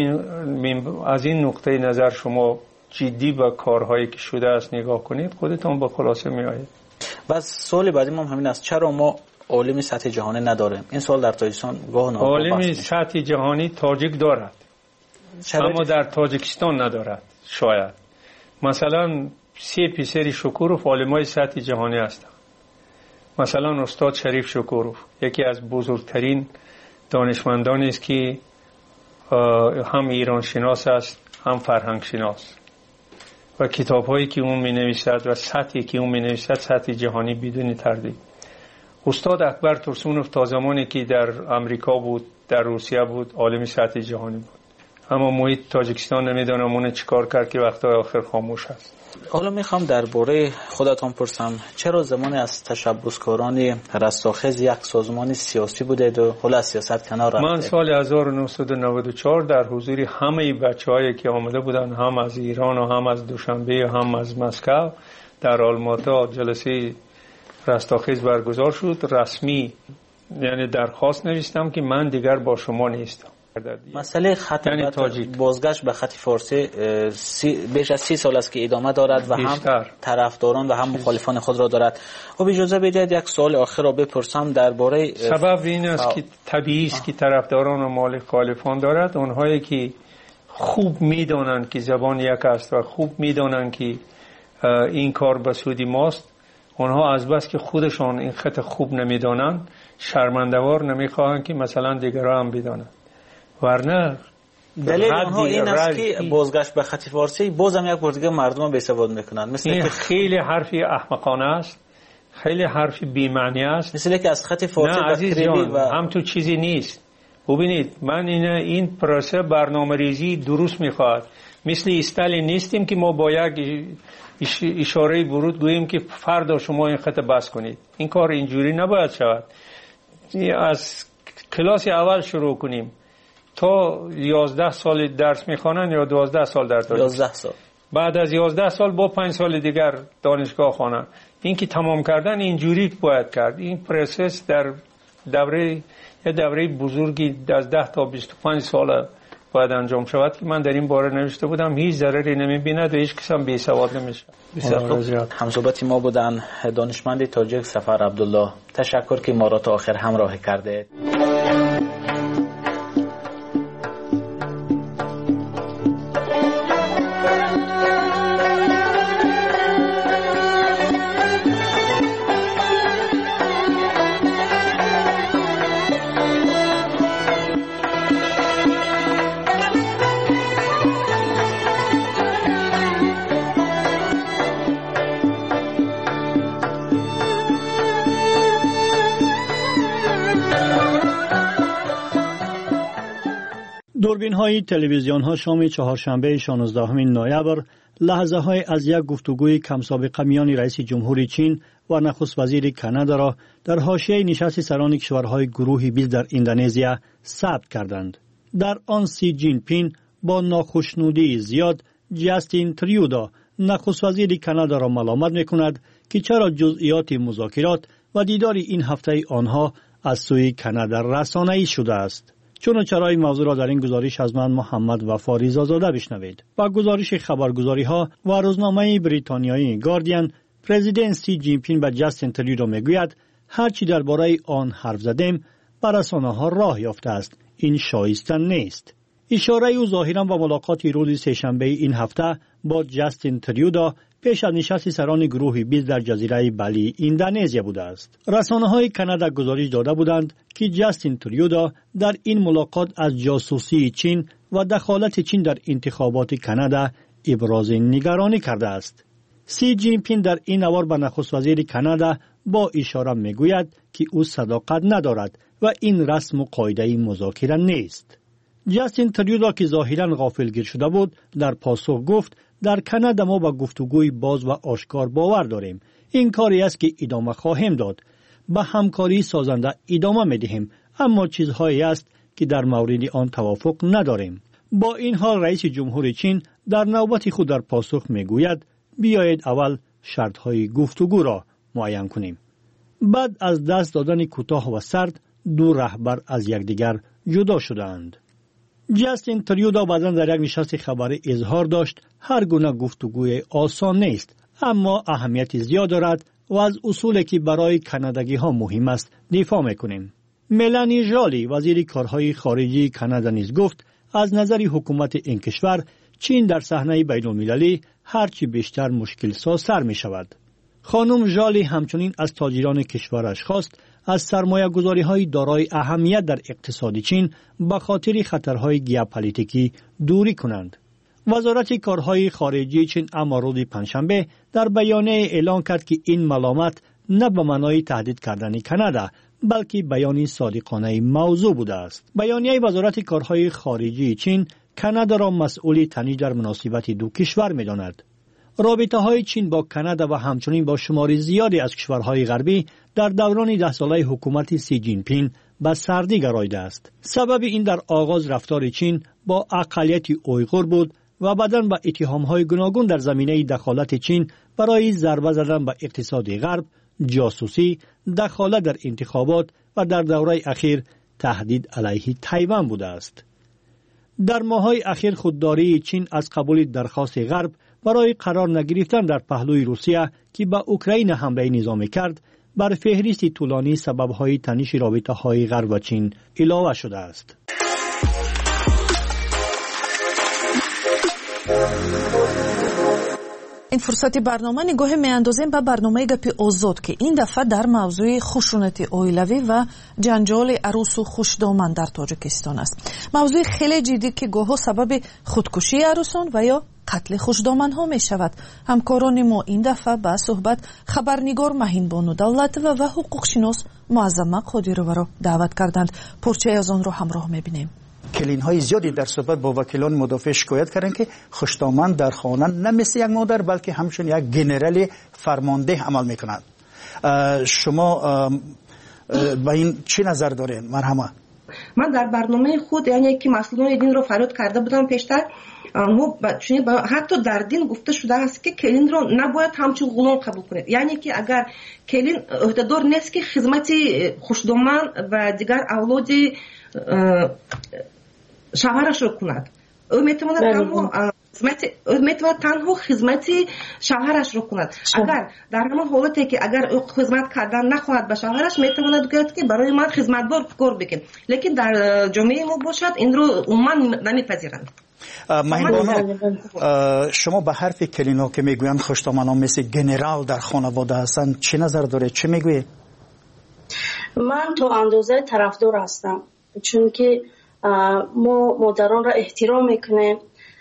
از این نقطه نظر شما جدی به کارهایی که شده است نگاه کنید، خودتون به خلاصه میایید. بس سوال بعدی ما همین است، چرا ما عالم سطح جهانی نداریم؟ این سوال در تاجیکستان گاه ناگاه عالم سطح جهانی تاجیک دارد، اما در تاجیکستان ندارد. شاید مثلا 3 پسر شکوروف عالمای سطح جهانی هستند. مثلا استاد شریف شکوروف یکی از بزرگترین دانشمندانی است که هم ایران شناس است هم فرهنگ شناس و کتاب‌هایی که اون می‌نویسد و سطحی که اون می‌نویسد سطح جهانی بدون تردید. استاد اکبر ترسونوف تا زمانی که در امریکا بود، در روسیه بود، عالم سطح جهانی بود. اما محیط تاجیکستان نمیدونم اون چیکار کرد که وقتای آخر خاموش است. حالا میخوام درباره خودتون پرسم، چرا زمانی از تشبسکاران رستاخیز یک سازمان سیاسی بودید و حالا از سیاست کنار رفتید؟ من سال 1994 در حضور همه بچه‌هایی که آمده بودن، هم از ایران و هم از دوشنبه و هم از مسکو، در آلماتا جلسه رستاخیز برگزار شد. رسمی یعنی درخواست نوشتم که من دیگر با شما نیستم. مسئله خط بازگشت به خط فارسی بیش از 30 سال است که ادامه دارد و هم طرفداران و هم مخالفان خود را دارد. خب اجازه بدید یک سوال آخر را بپرسم درباره سبب این است که طبیعی است که طرفداران و مخالفان دارد. اونهایی که خوب میدانند که زبان یک است و خوب میدانند که این کار به سود ماست، اونها از بس که خودشان این خط خوب نمیدانن شرمنده‌وار نمیخواهند که مثلا دیگران هم بدانند. ورنه دلیل اونها این است که بازگشت به خط فارسی بازم یک بار دیگه مردم بی‌سواد میکنن. مثل این خیلی حرفی احمقانه است، خیلی حرفی بی‌معنی است. مثل که از خط فارسی نه عزیز جان، هم تو چیزی نیست. ببینید من این پروسه برنامه‌ریزی درست میخواد. مثل استالین نیستیم که ما با یک اشاره ورود گوییم که فردا شما این خط بس کنید. این کار اینجوری نباید شود. از کلاس اول شروع کنیم تا 11 سال درس میخوانن یا 12 سال در دانشگاه. 11 سال. بعد از 11 سال با 5 سال دیگر دانشگاه خوانن. این که تمام کردن اینجوری باید کرد. این پروسس در دوره بزرگی از 10 تا 25 سال باید انجام شود که من در این باره نوشته بودم. هیچ ضرری نمیبیند و هیچ کس هم بی‌سواد نمیشه. همصحبت ما بودن دانشمند تاجیک سفر عبدالله. تشکر که ما را تا آخر همراه کرده. دوربین های تلویزیون ها شام چهارشنبه 16 نوامبر لحظه های از یک گفتگوی کم سابقه میان رئیس جمهور چین و نخست وزیر کانادا را در حاشیه نشست سران کشورهای گروه 20 در اندونزیا ثبت کردند. در آن سی جین پین با ناخشنودی زیاد جاستین تریودو نخست وزیر کانادا را ملامت میکند که چرا جزئیات مذاکرات و دیدار این هفته آنها از سوی کانادا رسانه‌ای شده است. چون چرای موضوع را در این گزارش از من محمد وفا ریزازاده بشنوید. با گزارش خبرگزاری ها و روزنامه بریتانیایی گاردین، پرزیدنت سی جین پین به جاستین تریودو میگوید هرچی درباره آن حرف زدیم به رسانه‌ها راه یافته است. این شایسته نیست. اشاره او ظاهراً با ملاقاتی روز سه‌شنبه این هفته با جاستین تریودو پیش از نشست سران گروه 20 در جزیره بالی اندونزیا بوده است. رسانه‌های کانادا گزارش داده بودند که جاستین تریودو در این ملاقات از جاسوسی چین و دخالت چین در انتخابات کانادا ابراز نگرانی کرده است. سی جین پین در این نوار به نخست وزیر کانادا با اشاره میگوید که او صداقت ندارد و این رسم و قاعده مذاکره نیست. جاستین تریودو که ظاهراً غافلگیر شده بود در پاسخ گفت در کانادا ما با گفتگوی باز و آشکار باور داریم. این کاری است که ادامه خواهیم داد. با همکاری سازنده ادامه میدهیم، اما چیزهایی است که در مورد آن توافق نداریم. با این حال رئیس جمهور چین در نوبت خود در پاسخ میگوید بیایید اول شرطهای گفتگو را معین کنیم. بعد از دست دادن کوتاه و سرد دو رهبر از یکدیگر جدا شدند. جاستین تریودو بعداً در یک نشست خبری اظهار داشت هر گونه گفتگوی آسان نیست، اما اهمیت زیاد دارد و از اصولی که برای کانادایی ها مهم است دفاع میکنیم. ملانی ژالی وزیر کارهای خارجی کانادا نیز گفت از نظر حکومت این کشور چین در صحنه بین المللی هرچی بیشتر مشکل سازتر می شود. خانم ژالی همچنین از تاجران کشورش خواست از سرمایه گذاری های دارای اهمیت در اقتصاد چین به خاطر خطرهای ژئوپلیتیکی دوری کنند. وزارت کارهای خارجی چین اما روز پنجشنبه در بیانیه اعلام کرد که این ملامت نه به معنای تهدید کردن کانادا بلکه بیانی صادقانه موضوع بوده است. بیانیه وزارت کارهای خارجی چین کانادا را مسئول تنش در مناسبت دو کشور می‌داند. رابطه های چین با کانادا و همچنین با شماری زیادی از کشورهای غربی در دوران 10 ساله حکومت سی جین پین به سردی گراییده است. سبب این در آغاز رفتار چین با اقلیت اویغور بود و بعداً با اتهام‌های گوناگون در زمینه دخالت چین برای ضربه زدن به اقتصاد غرب، جاسوسی، دخالت در انتخابات و در دوره اخیر تهدید علیه تایوان بوده است. در ماه‌های اخیر خودداری چین از قبول درخواست غرب برای قرار نگرفتن در پهلوی روسیه که به اوکراین حمله نظامی کرد بر فهرست طولانی سبب‌های تنش رابطه‌های غرب و چین علاوه شده است. این فرصت برنامه نگاه میاندازیم به برنامه گپی آزاد که این دفعه در موضوع خشونت عائلوی و جنجال عروس و خوشدامن در تاجیکستان است. موضوع خیلی جدی که گاهی سبب خودکشی عروسان و یا قتل خوشدامن ها می شود. همکاران ما این دفعه به صحبت خبرنگار مهین بانو دولت و حقوق شناس معظمه قادرова را دعوت کردند. پرچه از آن را همراه می بینیم. کلین های زیادی در صحبت با وکیلان مدافع شکایت کردند که خوشدامن در خانه نه مثل یک مادر بلکه همچون یک جنرال فرمانده عمل میکنند. شما با این چی نظر دارین؟ مرحبا. من در برنامه خود یعنی که مسئولان دین رو فریاد کرده بودم پیشتر، حتی در دین گفته شده است که کلین رو نباید همچون غلام قبول کنید. یعنی که اگر کلین عهدهدار نیست که خدمت خوشدامن و دیگر اولاد شوهرش رو کند، او میتواند تنها خدمت شوهرش رو کند. اگر در همون حالتی که اگر او خدمت کردن نخواهد به شوهرش، میتواند گفت که برای من خدمتگار کار بکن، لیکن در جامعه ما باشد این رو عموما نمیپذیرند. شما به حرف کلینو که میگویند خوشدامنان مثل گنرال در خانواده هستند چه نظر داره؟ چه میگویه؟ من تو اندازه طرفدار هستم، چون که ما مادران را احترام میکنیم،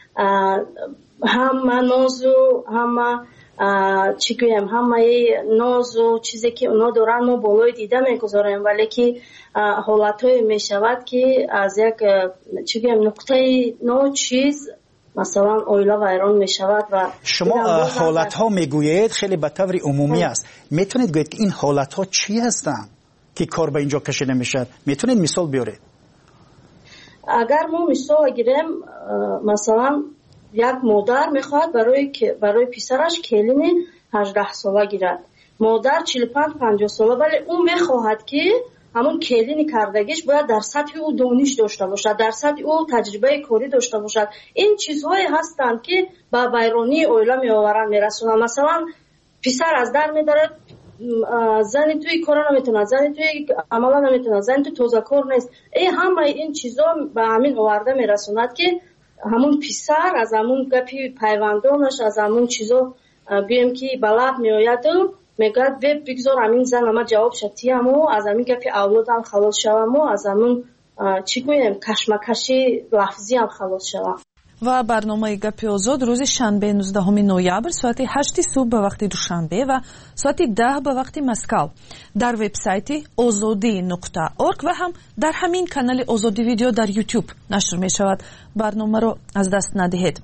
همه نازو همه چی گویم همه نازو چیزی که اونا دارن ما بالای دیده میگذاریم، ولی که حالتهای میشود که از یک چی گویم نقطه نو چیز مثلا عائله ویران میشود. و شما حالتها میگویید خیلی به طور عمومی است، میتونید گویید که این حالتها چی هستند که کار به اینجا کشیده میشد؟ میتونید مثال بیارید؟ اگر ما مثال گیریم، مثلا یک مادر میخواد برای پسرش کلین 18 ساله گیرد، مادر 45-50 ساله، ولی اون میخواهد که همون کلین کردگیش باید در سطح او دانش داشته باشد، در سطح او تجربه کاری داشته باشد. این چیزهایی هستند که به ویرانی عائله میآورند، میرسونند. مثلا پسر از در میدارد، زنی توی کار نمیتونه، زنی توی عملا نمیتونه، زنی توی توزه کار نیست. همه این چیزا به همین آورده میرسوند که همون پسر از همون گپی پیوندانش، از همون چیزا بیم که بلد میآید و میگه بگذار همین زن اما جواب شدی، اما از همین گپی اولادم خلاص شوم و از همون چی گویم کشمکشی لفظی هم خلاص شوم. و برنامه گپی آزاد روز شنبه 19 نوامبر ساعت 8 صبح به وقت دوشنبه و ساعت 10 به وقت مسکو در وبسایت azadi.org و هم در همین کانال آزادی ویدیو در یوتیوب نشر می شود. برنامه رو از دست ندهید.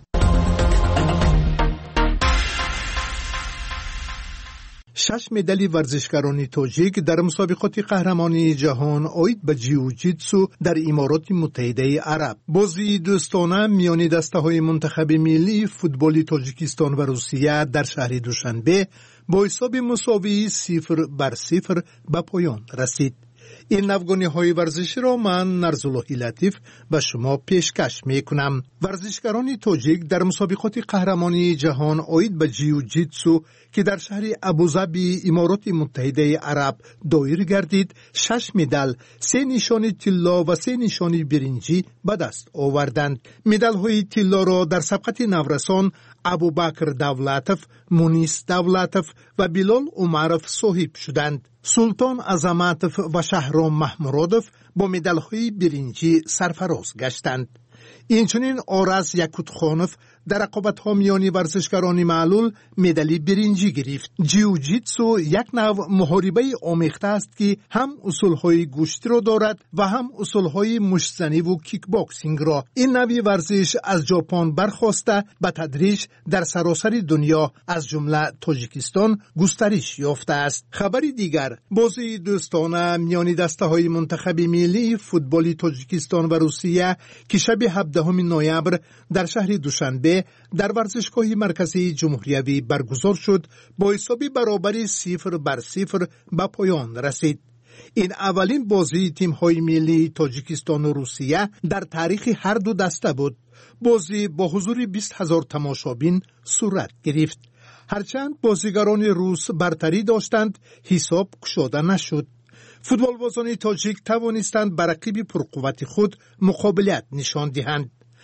6 مدال ورزشکاران تاجیک در مسابقات قهرمانی جهان عاید به جیوجیتسو در امارات متحده عرب. بازی دوستانه میان دسته‌های منتخب ملی فوتبال تاجیکستان و روسیه در شهر دوشنبه با حساب مساوی 0-0 به پایان رسید. این نوگانی‌های ورزشی را من نرزاللهی لطیف به شما پیشکش می‌کنم. ورزشکاران تاجیک در مسابقات قهرمانی جهان عاید به جیوجیتسو که در شهر ابوظبی امارات متحده عرب دایر گردید 6 مدال، 3 نشان طلا و 3 نشان برنجی به دست آوردند. مدال‌های طلا را در سبقت نورسان ابوبکر دولتوف، مونیس دولتوف و بلال عمرов صاحب شدند. سلطان عظمتوف و شهرام محمودوف با مدال‌های برنجی سرفراز گشتند. اینچنین آرز یکوتخانوف در رقابت‌ها میان ورزشکاران معلول مدال برنجی گرفت. جیوجیتسو یک نوع محاربه آمیخته است که هم اصولهای گوشتی را دارد و هم اصولهای مشت‌زنی و کیک باکسینگ را. این نوع ورزش از ژاپن برخاسته به تدریج در سراسر دنیا از جمله تاجیکستان گسترش یافته است. خبری دیگر، بازی دوستانه میان دسته‌های منتخب ملی فوتبال تاجیکستان و روسیه که شب 17 نوامبر در شهر دوشنبه در ورزشگاه مرکزی جمهوریوی برگزار شد با حسابی برابری 0-0 به پایان رسید. این اولین بازی تیم‌های ملی تاجیکستان و روسیه در تاریخ هر دو دسته بود. بازی با حضور 20,000 تماشابین صورت گرفت. هرچند بازیگران روس برتری داشتند، حساب گشوده نشد. فوتبالبازان تاجیک توانستند بر رقیب پرقوت خود مقابلت نشان دهند.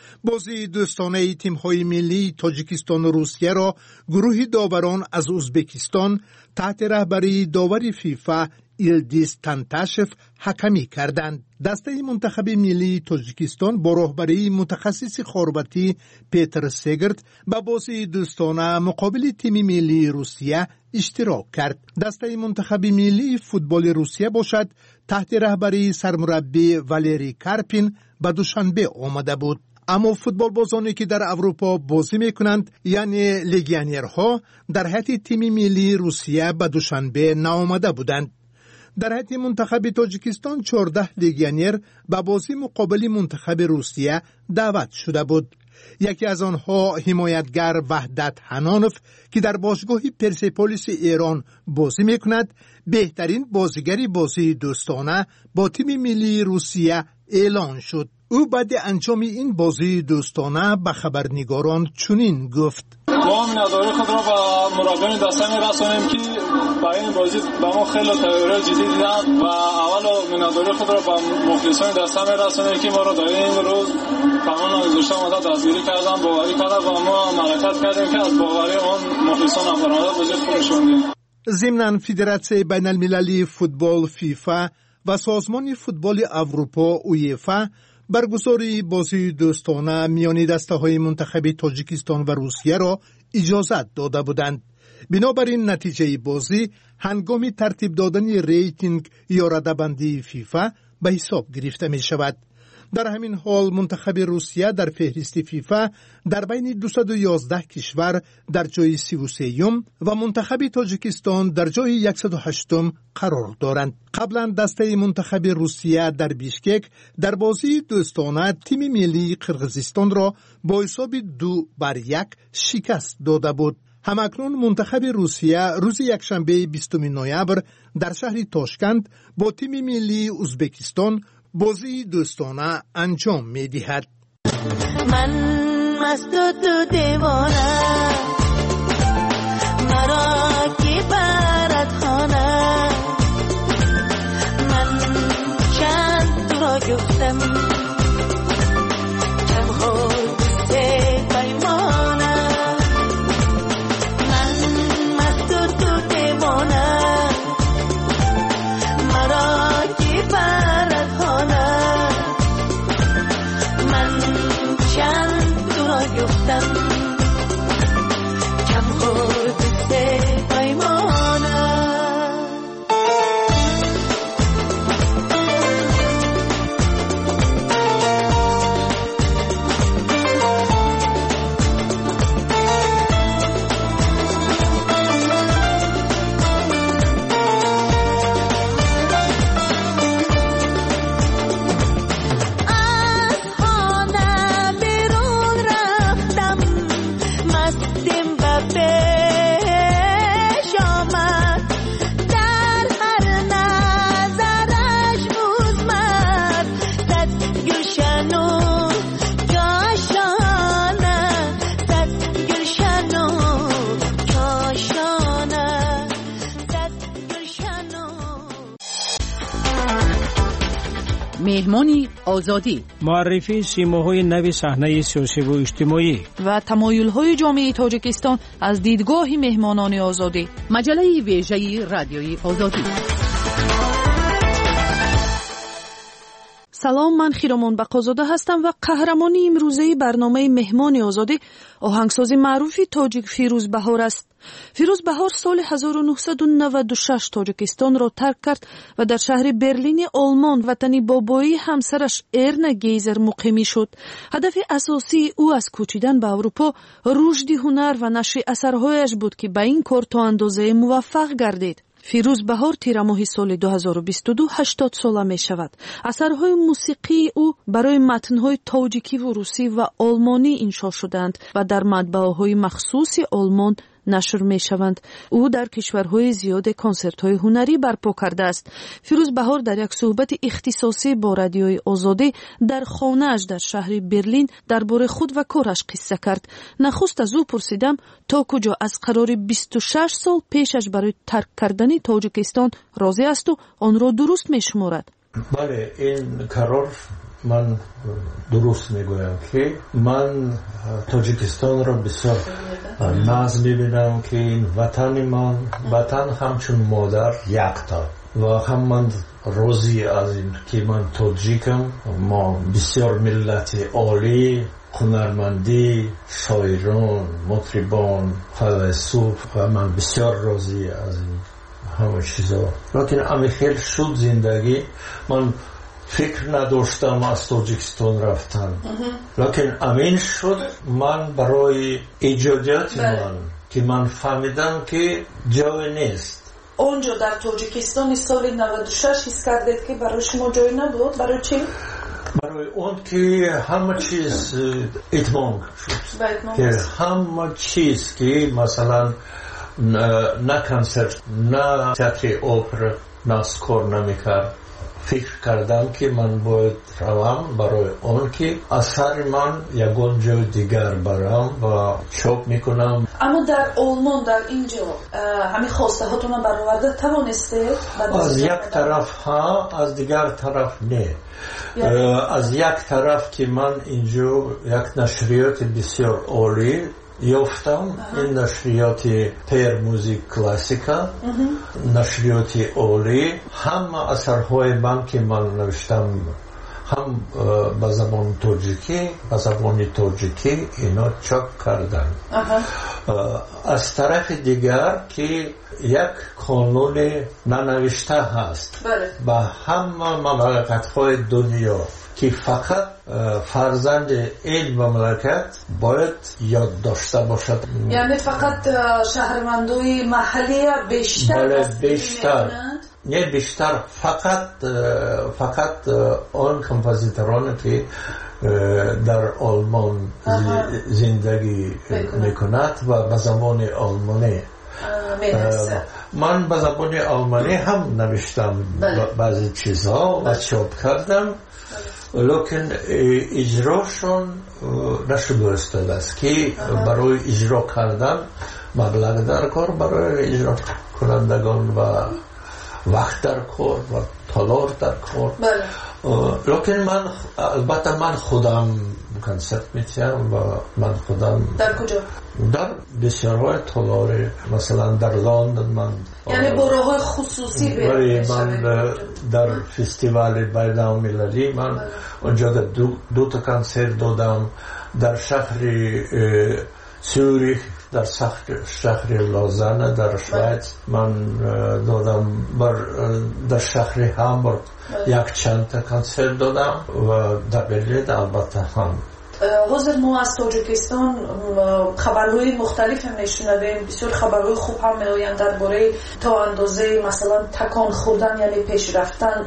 بازی دوستانه تیم‌های ملی تاجیکستان و روسیه را گروه داوران از ازبکستان تحت رهبری داور فیفا ایلدیز تانتاشف حکمی کردند. دسته منتخب ملی تاجیکستان با رهبری متخصص خوربتی پیتر سگرت با بازی دوستانه مقابل تیم ملی روسیه اشتراک کرد. دسته منتخب ملی فوتبال روسیه باشد تحت رهبری سرمربی والری کارپین به دوشنبه آمده بود. اما فوتبال بازانی که در اروپا بازی میکنند یعنی لگیونرها در هیئت تیم ملی روسیه به دوشنبه نآمده بودند. در هیئت منتخب تاجیکستان 14 لگیونر به بازی مقابل منتخب روسیه دعوت شده بود. یکی از آنها حمایتگر وحدت حنانوف که در باشگاه پرسپولیس ایران بازی میکند بهترین بازیگر بازی دوستانه با تیم ملی روسیه اعلان شد. او بعد انجام این بازی دوستانه به خبرنگاران چنین گفت: ما می‌نداره خود را با مربیان دسته می‌رسانیم که با این بازی با ما خیلی تیاری جدی دیدن و اول می‌نداره خود را با مخلصان دسته می‌رسانیم که ما را در این روز تمام گذشته مدت دستگیری کردن، باوری کردن و ما ملکت کردیم که از باوری آن مخلصان افراد بازی خودشوندیم. ضمناً فدراسیون بین المللی فوتبال فیفا و سازمان فوتبال اروپا اویفا برگزاری بازی دوستانه میان دسته‌های منتخب تاجیکستان و روسیه را اجازت داده بودند. بنابراین نتیجه بازی هنگام ترتیب دادن ریتینگ یا رده‌بندی فیفا به حساب گرفته می شود. در همین حال منتخب روسیه در فهرست فیفا در بین 211 کشور در جای 33 و منتخب تاجیکستان در جای 108 قرار دارند. قبلا دسته منتخب روسیه در بیشکک در بازی دوستانه تیم ملی قرقیزستان را با حساب 2-1 شکست داده بود. همکنون منتخب روسیه روز یکشنبه 20 نوامبر در شهر تاشکند با تیم ملی ازبکستان بازی دوستانه انجام می دهد. من مست و تو دیوانه مرا کی برد خانه من چند تو را گفتم کم خود پیمانه من مست و تو دیوانه مرا کی برد من چند تو را گفتم کم خود پیمانه مهمانی آزادی، معرفی سیماهای نو صحنه سیاسی و اجتماعی و تمایل‌های جامعه تاجیکستان از دیدگاه مهمانان آزادی. مجله ویژه رادیوی آزادی. سلام، من خیرامان بقازاده هستم و قهرمانی امروزه برنامه مهمان آزادی آهنگساز معروفی تاجیک فیروز بهار است. فیروز بهار سال 1996 تاجیکستان را ترک کرد و در شهر برلین آلمان وطن بابایی همسرش ارنا گیزر مقیمی شد. هدف اساسی او از کوچیدن به اروپا رشد هنر و نشر اثرهایش بود که به این کار تا اندازه موفق گردید. فیروز بهار تیر ماه سال 2022 80 ساله می شود. اثرهای موسیقی او برای متنهای تاجیکی و روسی و آلمانی انشا شدند و در مطبعه‌های مخصوص آلمان نشر می شوند. او در کشورهای زیاد کنسرت‌های هنری برپا کرده است. فیروز بهار در یک صحبت اختصاصی با رادیوی آزادی در خانه‌اش در شهر برلین درباره خود و کارش قصه کرد. نخست از او پرسیدم تا کجا از قرار 26 سال پیشش برای ترک کردن تاجیکستان راضی است و آن را درست می شمارد. بله، این قرار من درست میگویم که من تاجیکستان را بسیار ناز میبینم که این وطن من وطن همچون مادر یکتا و هم من راضی از این که من تاجیکم. ما بسیار ملت عالی، هنرمندی، شاعران، مطربان، فیلسوف و من بسیار راضی از این همه چیزا. لیکن امی خیلی شد زندگی من فکر نداشتم از تاجیکستان رفتن، لیکن امین شد من برای ایجادیات من که من فهمیدم که جای نیست. اونجا در تاجیکستان سال 96 حس کردید که برای شما جای نبود؟ برای چی؟ برای اون که همه چیز اتمام شد، که همه چیز که مثلا نه کنسرت، نه تئاتر اپرا، نه اسکور نمیکرد. فکر کردم که من باید روم برای اون که اثر من یکون جای دیگر برم و چاپ میکنم. اما در آلمان در اینجا همین خواسته هاتون برآورده توانستید؟ از یک طرف ها، از دیگر طرف نه. از یک طرف که من اینجا یک نشریات بسیار عالی یافتم، این نشریات پیر موزیک کلاسیکا، نشریات عالی، همه اثرهای من که من نوشتم هم به زبان تاجیکی، به زبان تاجیکی اینا چاپ کردن. از طرف دیگر که یک قانون ننوشته هست به همه مملکت‌های دنیا که فقط فرزند این مملکت باید یاد داشته باشد. یعنی فقط شهروندای محلی بیشتر نه بیشتر فقط آن کمپوزیترانی که در آلمان زندگی میکند و به زبان آلمانی. من به زبان آلمانی هم نوشتم بعضی چیزها و چاپ کردم، لیکن اجراشون نشده است که برای اجرا کردن مبلغ در کار برای اجرا کنندگان و وقت در کار و تالار در کار. لیکن من البته من خودم کنسرت میتیم و من خودم در کجا؟ در بسیارهای تالار، مثلا در لندن من یعنی برای خصوصی من در فستیوال بین‌المللی من اونجا دو تا کنسرت دادم. در شهر سوریخ، در شهر لوزان در شویتس من دادم، در شهر هامبورگ یک چند تا کنسرت دادم و در برلین البته هم. حاضر ما از تاجیکستان خبرهای مختلف میشنویم، بسیار خبرهای خوب هم میآیند درباره تا اندازه مثلا تکان خوردن یعنی پیش رفتن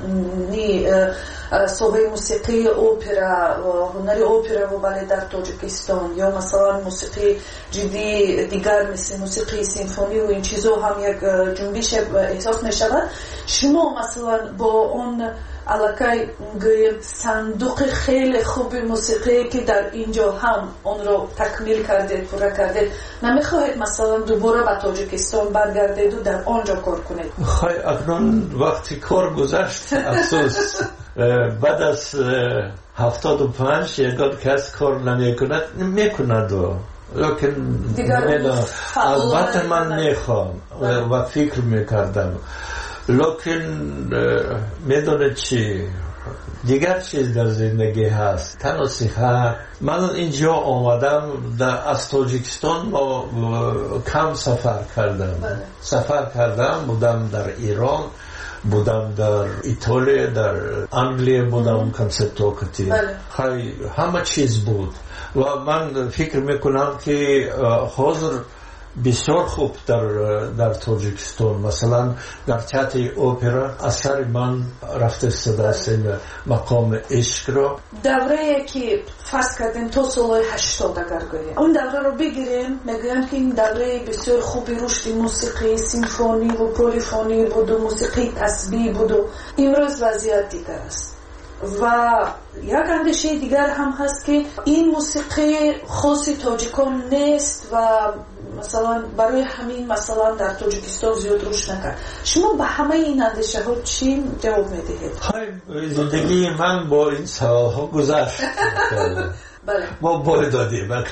ساحه موسیقی اپرا، هنر اپرا و بالت در تاجیکستان، یا مثلا موسیقی جدی دیگر مثل موسیقی سیمفونی و این چیزا هم یک جنبش احساس میشود. شما مثلا با اون علاقه صندوق خیلی خوب موسیقی که در اینجا هم اون رو تکمیل کردید، پورا کردید، نمیخواهید مثلا دوباره به تاجیکستان برگردید و در آنجا کار کنید؟ خواهی اکنون وقتی کار گذشت افسوس. بعد از 75 یکان کس کار میکند و لیکن البته من میخوام و فکر میکردم، لیکن میدونه چی دیگر چیز در زندگی هست، تنها صحت. من اینجا آمدم از تاجیکستان کم سفر کردم، بودم در ایران، بودم در ایتالیا، در انگلیه بودم، کنسرتوکتی، همه چیز بود و من فکر میکنم که حاضر بسیار خوب در تاجیکستان، مثلا در تئاتر اپرا اثر من رفته است مقام عشق را. دوره که فرض کردیم تا سال 80 اگر گوییم اون دوره رو بگیریم، میگویم که این دوره بسیار خوبی رشد موسیقی سیمفونی و پلیفونی بود و موسیقی تسبیح بود و امروز وضعیت دیگر است. و یک اندیشه دیگر هم هست که این موسیقی خاص تاجیکان نیست و مثلا برای همین مثلا در تاجیکستان زیاد روش نکرد. شما به همه این اندیشه ها چی جواب میدهید؟ زندگی من با این سالها گذشت. بله. ما بای دادیم. با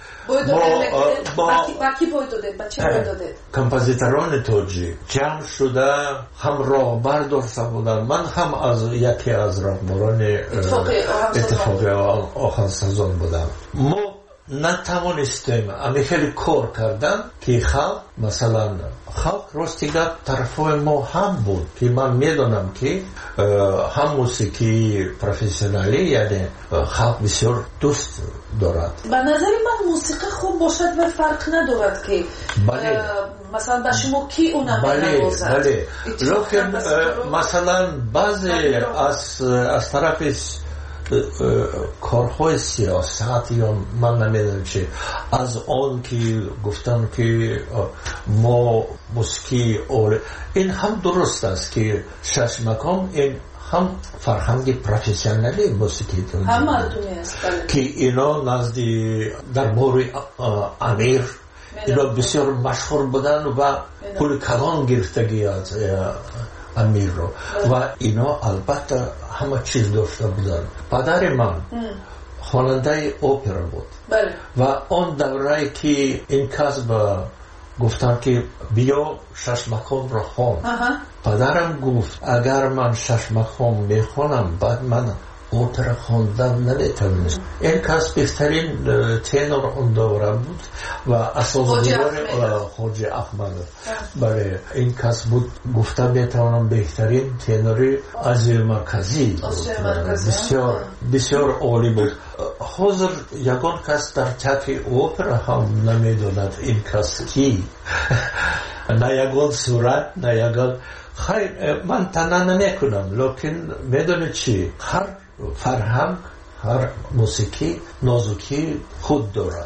کی بای دادید؟ با چی بای دادید؟ کمپوزیتران تاجیک جمع شده هم راه داشته بودن. من هم از یکی از راهبران اتفاقی آهنگسازان بودم. ما نتوانستیم اما خیلی کار کردن که خلق مثلا خلق راستی گفت طرفای ما هم بود که من میدونم که هم موسیقی پروفسیونالی یعنی خلق بسیار دوست دارد. به نظر من موسیقی خوب باشد و فرق ندارد که مثلا به شما کی اونم نوازد. بله لیکن مثلا بعضی از طرف کارهای سیاست یا من نمیدونم چه از آن که گفتن که ما موسیقی این هم درست است که شش مقام این هم فرهنگ پروفسیونالی موسیقی که اینا نزدی در بور امیر اینا بسیار مشهور بودن و پول کلان گرفتگی از امیر رو و اینا البته همه چیز داشته بودن. پدر من خواننده اپرا بود و آن دوره که این کسب گفتن که بیا شش مقام رو خوان. پدرم گفت اگر من شش مقام میخوانم بعد من اپرا خواندن نمیتونم. این کس بهترین تنور اون دوره بود و اساسدار خواجه احمد. برای این کس بود گفتم میتونم بهترین تنوری از مرکزی بسیار بسیار عالی بود. حاضر یگان کس در تئاتر اپرا هم نمیدوند این کس کی نه یگان صورت نه یگان خیر من تنها نمیکنم لیکن میدونی چی هر فرهنگ هر موسیقی نازکی خود دارد.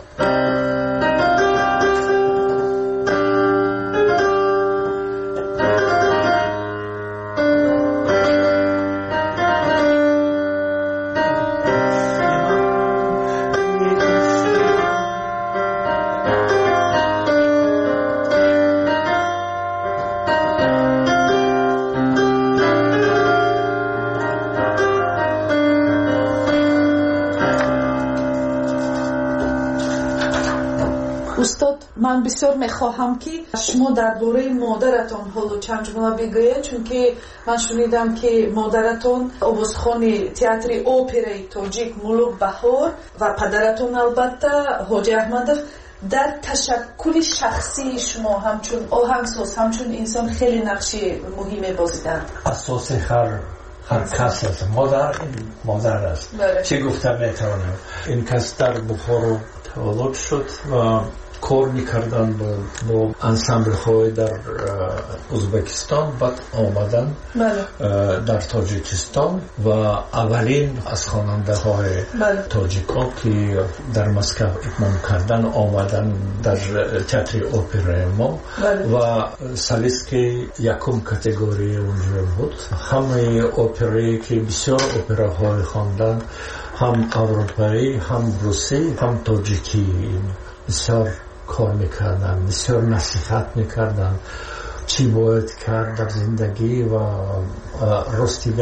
من بسیار میخواهم که شما درباره مادرتان حالا چند جمله بگویید چون که من شنیدم که مادرتان آوازخوان تئاتر اپرای تاجیک ملوک بهار و پدرتان البته حاجی احمدов در تشکل شخصی شما همچون آهنگساز همچون انسان خیلی نقش مهمی بازیدند. اساس هر کس است. مادر است. چه گفتم میتونم این کس در بخارا تولد شد و کار میکردن با انسامبل های در ازبکستان بعد آمدن در تاجیکستان و اولین از خواننده های تاجیکا که در مسکو اتمام کردن آمدن در تئاتر اپرای ما و سالیست که یکم کاتگوری اونجا بود. همه اپرایی که بسیار اپراهای خواندن هم اروپایی هم روسی هم تاجیکی بسیار کار میکردن بسیار نصیحت میکردن چی باید کرد در زندگی و راستی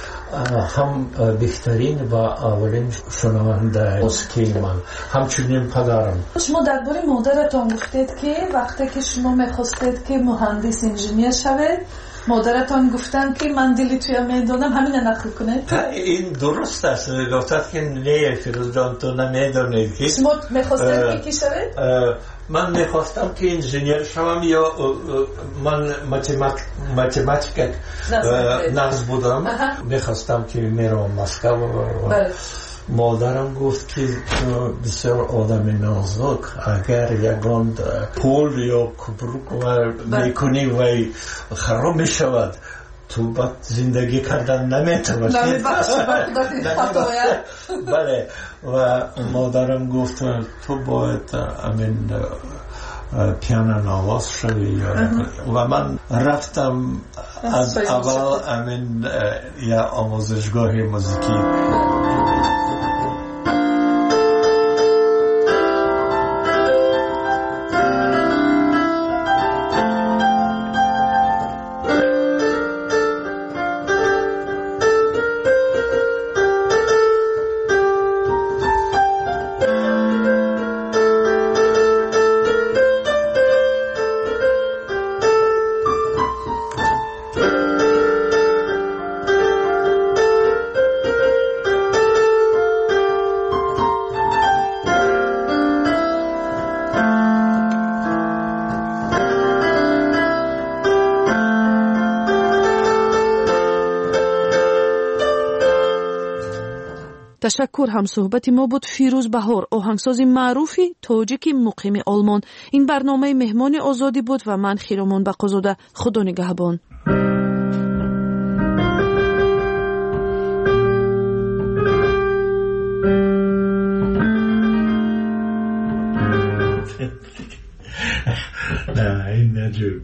هم بهترین و اولین شنونده موسیقی من همچنین پدرم. شما درباره مادرتان گفتید که وقتی که شما میخواستید که مهندس انجینیر شوید مادرتان گفتن که من دلی توی میدونم همین نقل کنه. این درست است. گفتن که نه فیروز جان تو نمیدونید که شما میخواستید که کی شوید؟ من میخواستم که انجینیر شوم یا من ماتماتیک ناز بودم. میخواستم که میرم مسکو. مادرم گفت که بسیار آدم نازک اگر یگان پول یا کبروک میکنی و خراب میشود تو بعد زندگی کردن نمیتونی. بله و مادرم گفت تو باید امین پیانو نواز شوی و من رفتم از اول امین یا آموزشگاه موسیقی. تشکر. هم صحبت ما بود فیروز بهار، آهنگساز معروفی تاجیک مقیم آلمان. این برنامه مهمان آزادی بود و من خیرامان بقازاده. خدا نگهبان. نه این نجوب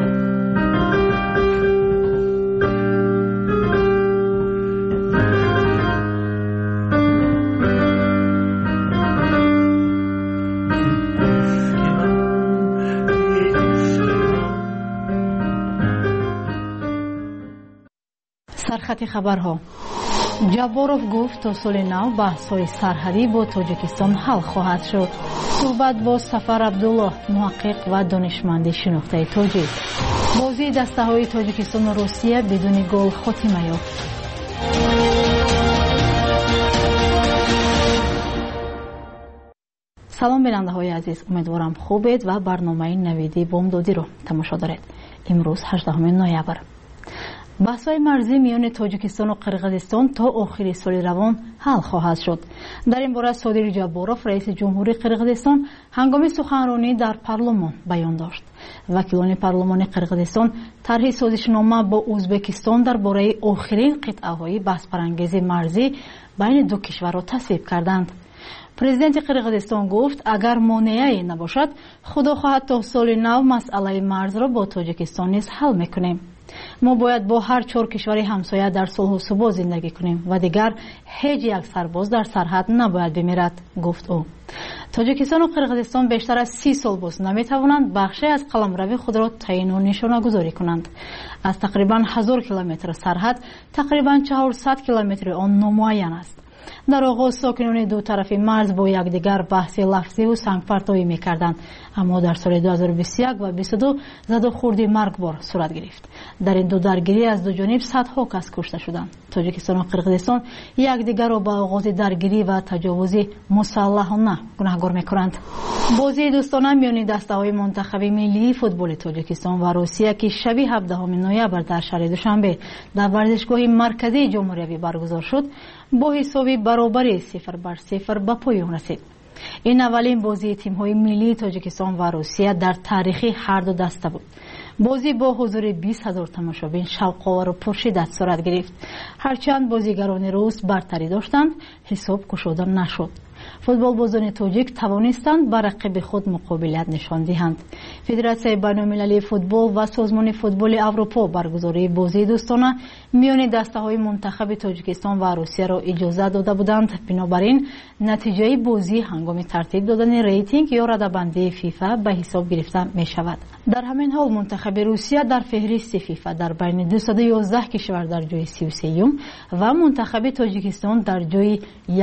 سرخط خبرها. جابورов گفت تا سال نو بحث‌های سرحدی با تاجیکستان حل خواهد شد. صحبت با سفر عبدالله، محقق و دانشمند شناخته تاجیک. بازی دسته‌های تاجیکستان و روسیه بدون گل خاتمه یافت. سلام بیننده‌های عزیز، امیدوارم خوبید و برنامه نویدی بامدادی رو تماشا دارید. امروز 18 نوامبر. بحث‌های مرزی میان تاجیکستان و قرقیزستان تا آخر سال روان حل خواهد شد. در این باره صادر جابورов رئیس جمهوری قرقیزستان هنگام سخنرانی در پارلمان بیان داشت. وکیلان پارلمان قرقیزستان طرح سازشنامه با ازبکستان درباره آخرین قطعه‌های بحث برانگیز مرزی بین دو کشور را تصویب کردند. پرزیدنت قرقیزستان گفت اگر مانعی نباشد خدا خواهد تا سال نو مسئله مرز را با تاجیکستان نیز حل میکنیم. ما باید با هر 4 کشور همسایه در صلح و ثبات زندگی کنیم و دیگر هیچ یک سرباز در سرحد نباید بمیرد، گفت او. تاجیکستان و قرقیزستان بیشتر از 30 سال باز نمیتوانند بخشی از قلمرو خود را تعیین و نشانه گذاری کنند. از تقریبا 1000 کیلومتر سرحد تقریبا 400 کیلومتر آن نامعین است. در آغاز ساکنان دو طرف مرز با یکدیگر بحث لفظی و سنگپرتابی می‌کردند، اما در سال 2021 و 2022 زد و خوردی مرگبار صورت گرفت. در این دو درگیری از دو جانب صدها کس کشته شدند. تاجیکستان و قرقیزستان یکدیگر را با آغاز درگیری و تجاوز مسلحانه گناهکار می‌کنند. بازی دوستانه میان دسته‌های منتخب ملی فوتبال تاجیکستان و روسیه که شب 17 نوامبر در شهر دوشنبه در ورزشگاه مرکزی جمهوری برگزار شد، با حسابی برابری 0-0 به پایان رسید. این اولین بازی تیم‌های ملی تاجیکستان و روسیه در تاریخ هر دو دسته بود. بازی با حضور 20,000 تماشابین شوق‌آور و پرشدت صورت گرفت. هرچند بازیگران روس برتری داشتند، حساب گشوده نشد. فوتبال بازان تاجیک توانستند بر رقیب خود مقابلت نشان دهند. فدراسیون بین‌المللی فوتبال و سازمان فوتبال اروپا برگزاری بازی دوستانه میان دسته‌های منتخب تاجیکستان و روسیه را اجازه داده بودند. بنابراین نتیجه بازی هنگام ترتیب دادن ریتینگ یا رده‌بندی فیفا به حساب گرفته می شود. در همین حال منتخب روسیه در فهرست فیفا در بین 211 کشور در جای 33 و منتخب تاجیکستان در جای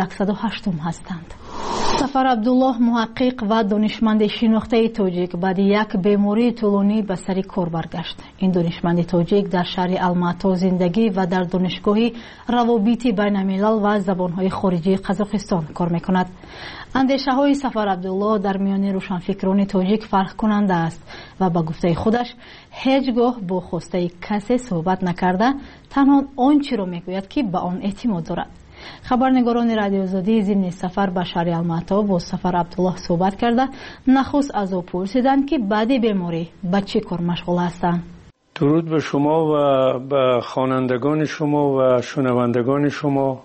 108 هستند. سفر عبدالله، محقق و دانشمند شناخته تاجیک، بعد یک بیماری طولانی به سر کار برگشت. این دانشمند تاجیک در شهر الماتا زندگی و در دانشگاه روابط بین الملل و زبانهای خارجی قزاقستان کار میکند. اندیشه های سفر عبدالله در میان روشنفکران تاجیک فرق کننده است و به گفته خودش هیچگاه با خواسته کسی صحبت نکرده، تنها آنچه را میگوید که به آن اعتماد دارد. خبرنگاران رادیو آزادی ضمن سفر به شهر الماتا با سفر عبدالله صحبت کرده نخست از او پرسیدند که بعد بیماری به چه کار مشغول هستند. درود به شما و به خوانندگان شما و شنوندگان شما.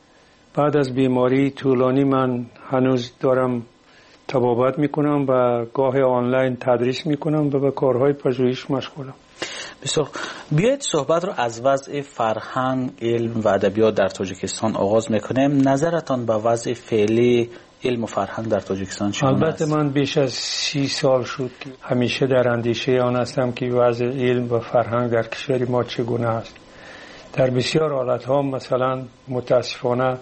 بعد از بیماری طولانی من هنوز دارم طبابت میکنم و گاه آنلاین تدریس میکنم و به کارهای پژوهش مشغولم. بسیار. بیایید صحبت رو از وضع فرهنگ، علم و ادبیات در تاجیکستان آغاز میکنیم. نظرتان به وضع فعلی علم و فرهنگ در تاجیکستان چگونه است؟ البته من بیش از 30 سال شد که همیشه در اندیشه آن هستم که وضع علم و فرهنگ در کشور ما چگونه است. در بسیار حالتها مثلا متاسفانه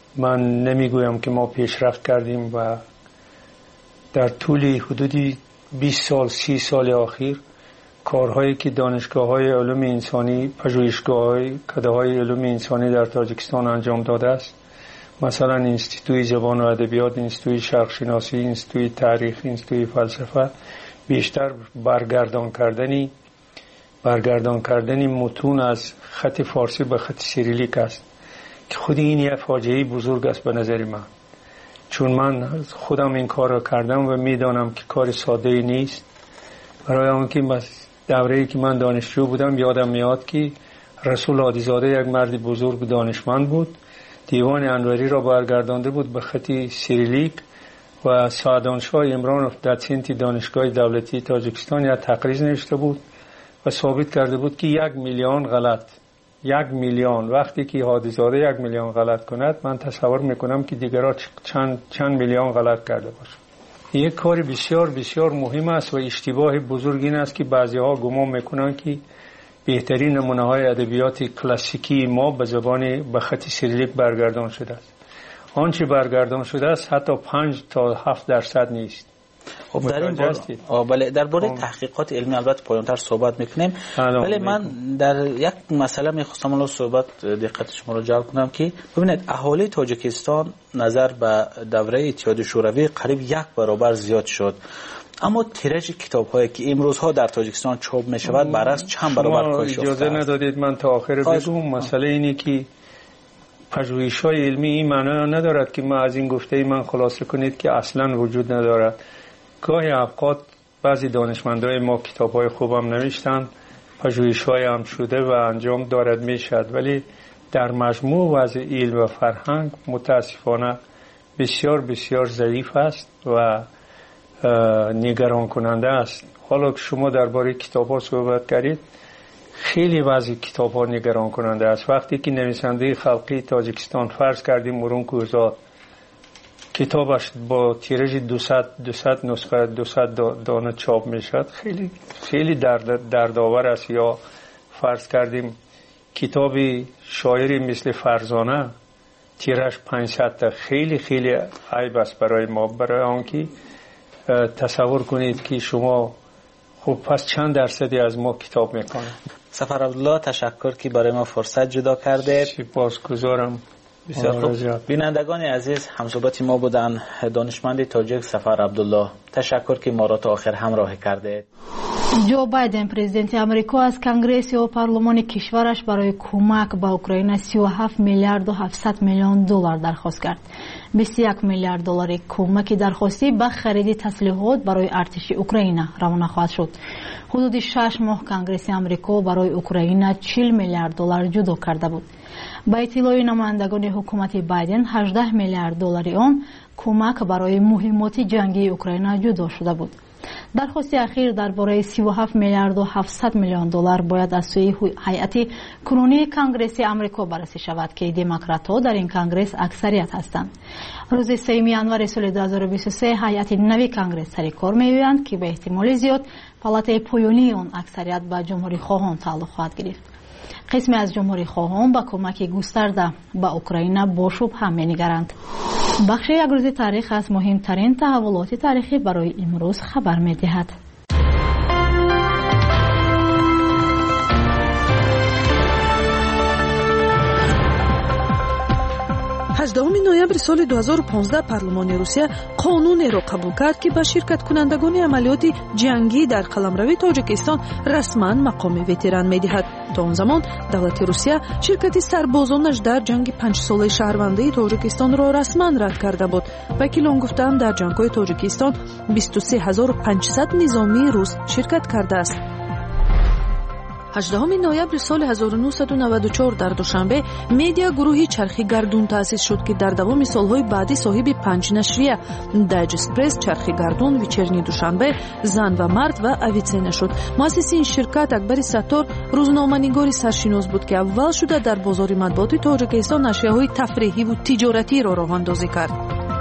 من نمیگویم که ما پیشرفت کردیم و در طول حدودی 20 سال 30 سال اخیر کارهایی که دانشگاه‌های علوم انسانی، پژوهشگاه‌های کادرهای علوم انسانی در تاجیکستان انجام داده است، مثلا انستیتوی زبان و ادبیات، انستیتوی شرق شناسی، انستیتوی تاریخ، انستیتوی فلسفه، بیشتر برگردان کردنی متون از خط فارسی به خط سیریلیک است که خود این یه فاجعه بزرگ است به نظر من، چون من خودم این کار را کردم و میدانم که کار ساده نیست. برای آنکه دوره‌ای که من دانشجو بودم یادم میاد که رسول عادیزاده یک مرد بزرگ دانشمند بود، دیوان انوری را برگردانده بود به خط سیریلیک و سعدانشاه عمرانوف در سنت دانشگاه دولتی تاجیکستان یک تقریر نوشته بود و ثابت کرده بود که 1,000,000 غلط، 1,000,000 وقتی که عادیزاده 1,000,000 غلط کند، من تصور میکنم که دیگرها چند میلیون غلط کرده باشند. یک کار بسیار بسیار مهم است و اشتباه بزرگ این است که بعضی ها گمان میکنند که بهترین نمونه های ادبیات کلاسیکی ما به زبان به خط سیریلیک برگردان شده است. آنچه برگردان شده است حتی 5 تا 7% نیست. خب در باره تحقیقات علمی البته پایان‌تر صحبت میکنیم، ولی من در یک مسئله میخواستم الان صحبت دقت شما رو جلب کنم که ببینید اهالی تاجیکستان نظر به دوره اتحاد شوروی قریب 1 برابر زیاد شد، اما تیراژ کتاب‌هایی که امروزها در تاجیکستان چاپ میشود برعکس چند برابر کاهش یافته است. اجازه ندادید من تا آخر بگم. مسئله اینه که پژوهش‌های علمی این معنی ندارد که ما از این گفته من خلاصه کنید که اصلا وجود ندارد. گاهی اوقات بعضی دانشمندای ما کتاب‌های خوبم نوشتن، پژوهش‌های هم شده و انجام دارد میشد، ولی در مجموع وضع علم و فرهنگ متاسفانه بسیار بسیار ضعیف است و نگران کننده است. حالا که شما درباره کتاب‌ها صحبت کردید، خیلی وضع کتاب‌ها نگران کننده است. وقتی که نویسنده خلقی تاجیکستان فرض کردیم مرون کوزاد کتابش با تیراژ 200 نسخه 200 دانه چاپ میشد، خیلی خیلی دردآور است. یا فرض کردیم کتاب شاعری مثل فرزانه تیراژ 500 تا، خیلی خیلی عیب است برای ما. برای آنکه تصور کنید که شما خب پس چند درصدی از ما کتاب میکنه. سفر عبدالله تشکر که برای ما فرصت جدا کرده. سپاسگزارم. بینندگان عزیز، همصحبت ما بودن دانشمند تاجیک سفر عبدالله. تشکر که ما را تا آخر همراه کرده. جو بایدن پرزیدنت امریکا از کنگره و پارلمان کشورش برای کمک به اوکراین 37 میلیارد و 700 میلیون دلار درخواست کرد. 21 میلیارد دلار کمک درخواستی به خرید تسلیحات برای ارتش اوکراین روانه خواهد شد. حدود 6 ماه کنگره امریکا برای اوکراین 40 میلیارد دلار جدا کرده بود. با اطلاع نمایندگان حکومت بایدن 18 میلیارد دلار آن کمک برای مهمات جنگی اوکراین جدا شده بود. درخواست اخیر درباره 37 میلیارد و 700 میلیون دلار باید از سوی هیئت کنونی کنگره آمریکا بررسی شود که دموکرات‌ها در این کنگره اکثریت هستند. روز 3 ژانویه سال 2023 هیئت نوی کنگره سر کار می‌آیند که به احتمال زیاد پالاتای پایانی آن اکثریت به جمهوری خواهان تعلق خواهد گرفت. قسمی از جمهوری خواهان با کمک گسترده به اوکراین با شبهه می‌نگرند. بخش یک روز تاریخ از مهمترین تحولات تاریخی برای امروز خبر می‌دهد. 18 ноябри соли 2015 парлумони Русия қонунеро қабул кард ки ба ширкаткунандагони амалиёти ҷангӣ дар қаламравии Тоҷикистон расман мақоми ветеран медиҳад. то он замон давлати Русия ширкати сарбозонаш дар ҷанги 5-солаи шаҳрвандии Тоҷикистонро расман рад карда буд. вакилон гуфтаанд дар ҷангҳои Тоҷикистон 23500 низомии рус ширкат кардааст. 18 ноябри соли 1994 дар душанбе медиа гурӯҳи чархи гардун таъсис шуд ки дар давоми солҳои баъдӣ соҳиби 5 нашрия Digest Press, чархи гардун, вечерни душанбе, зан ва мард ва авицена шуд. муассиси ин ширкат Акбари Саттор рӯзноманигори саршинос буд ки аввал шуда дар бозори матбуоти Тоҷикистон ашяҳои тафриҳиву тиҷоратиро роҳандозӣ кард.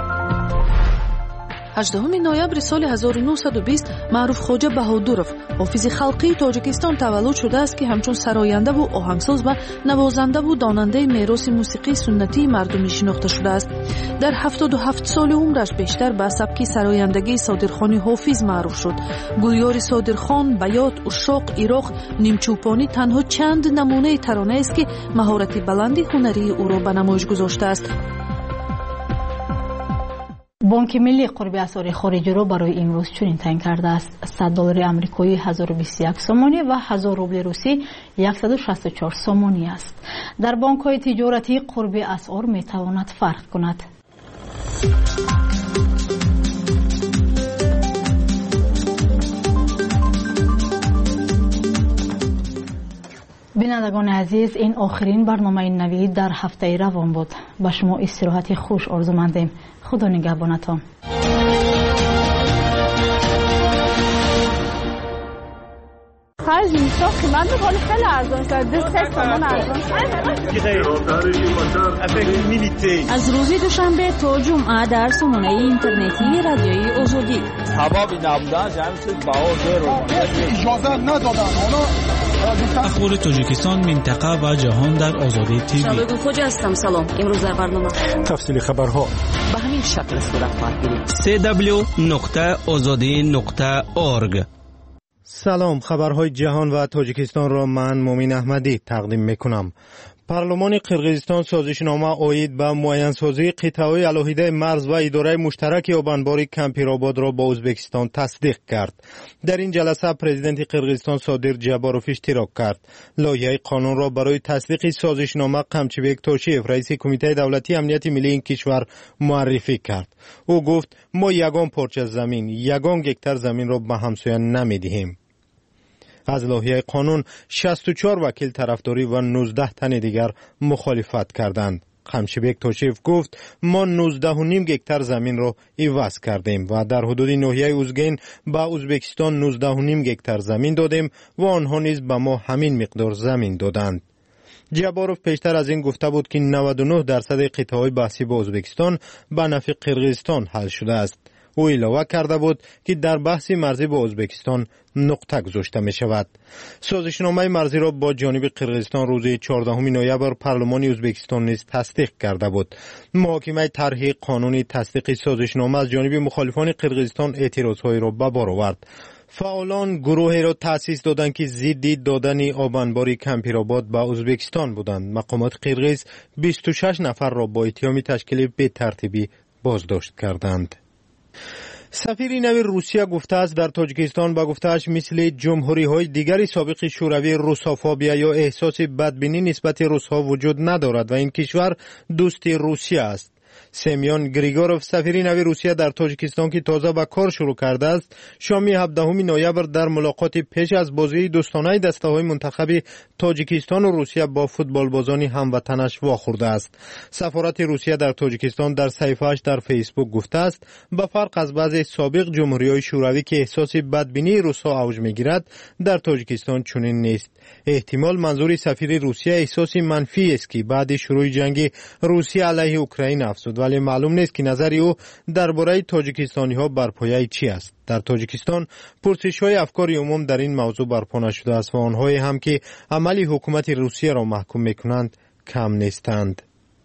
18 ноябри соли 1920 Маъруф Хоҷа Баҳодуров, ҳофизи халқии Тоҷикистон таваллуд шудааст ки ҳамчун сарояндаву оҳангсоз ва навозандаву донандаи мероси мусиқии суннатии мардумӣ шинохта шудааст. дар 77 соли умраш бештар ба сабки сарояндагии Содирхони ҳофиз маъруф шуд. гулёри Содирхон, Баят, Ушоқ, Ироқ, Нимчӯпонӣ танҳо чанд намунаи таронаест ки маҳорати баланди ҳунарии ӯро ба намоиш гузоштааст. بانک ملی قرب اسعار خارجی را برای امروز چنین تعیین کرده است: $100 آمریکایی 1021 سومانی و 1000 روبل روسی 164 سومانی است. در بانک‌های تجارتی قرب اسعار میتواند فرق کند. بینندگان عزیز، این آخرین برنامه نوید در هفته روان بود. به شما استراحت خوش آرزومندیم. خدا نگهبانتان. خرج میشه قیمت بالا خیلی ارزان شد. 2 تومان ارزان شد. از روز دوشنبه تا جمعه در سامانه اینترنتی رادیوی آزادی. حبابی نبودن جمعیت باور اجازه ندادن. اخبار تاجیکستان، منطقه و جهان در آزادی تیوی. شباب خوجا هستم. سلام. امروز در برنامه تفصیل خبرها به همین شکل صورت خواهد گرفت. www.azadi.org. سلام، خبرهای جهان و تاجیکستان را من مومین احمدی تقدیم میکنم. پارلمان قرقیزستان سازشنامه اوید به معین‌سازی قطعه‌های علاهیده مرز و اداره مشترک یابانباری کمپیرآباد را با ازبکستان تصدیق کرد. در این جلسه پرزیدنت قرقیزستان صادر جباروف اشتراک کرد. لایحه قانون را برای تصدیق سازشنامه قمچیبک توشیف رئیس کمیته دولتی امنیت ملی این کشور معرفی کرد. او گفت ما یگان پارچه زمین، یگان گکتر زمین را به همسایان نمیدهیم. از لایحه قانون 64 وکیل طرفداری و 19 تن دیگر مخالفت کردند. قمچیبک توشیف گفت ما 19.5 گکتر زمین را عوض کردیم و در حدود ناحیه اوزگین به ازبکستان 19.5 گکتر زمین دادیم و آنها نیز به ما همین مقدار زمین دادند. جباروف پیشتر از این گفته بود که 99% قطعه‌های بحثی با ازبکستان به نفع قرقیزستان حل شده است. او علاوه کرده بود که در بحث مرزی با ازبکستان نقطه گذاشته می شود. سازشنامه مرزی را با جانب قرقیزستان روز 14 نوامبر پارلمان ازبکستان نیز تصدیق کرده بود. محاکمه طرح قانونی تصدیق سازشنامه از جانب مخالفان قرقیزستان اعتراضهای را به بار آورد. فعالان گروهی را تأسیس دادند که ضد دادن آبانباری کمپیرآباد به ازبکستان بودند. مقامات قرقیز 26 نفر را با اتهام تشکیل به ترتیبی بازداشت کردند. سفیر نو روسیه گفته است در تاجیکستان به گفته‌اش مثل جمهوری‌های دیگر سابق شوروی روسافوبیا یا احساس بدبینی نسبت روس‌ها وجود ندارد و این کشور دوست روسیه است. سمیون گریگوروف سفیر نو روسیه در تاجیکستان که تازه به کار شروع کرده است شام 17 نوامبر در ملاقات پیش از بازی دوستانه دسته‌های منتخب تاجیکستان و روسیه با فوتبالبازان هموطنش واخورده است. سفارت روسیه در تاجیکستان در صفحه‌اش در فیسبوک گفته است به فرق از بعضی سابق جمهوری‌های شوروی که احساس بدبینی روس‌ها اوج می‌گیرد در تاجیکستان چنین نیست. احتمال منظور سفیر روسیه احساس منفی است که بعد شروع جنگ روسیه علیه اوکراین افزود، ولی معلوم نیست که نظر او درباره تاجیکستانی‌ها بر پایه چی است. در تاجیکستان پرسش‌های افکار عموم در این موضوع برپا نشده است و آنهایی هم که عمل حکومت روسیه را محکوم می‌کنند کم نیستند.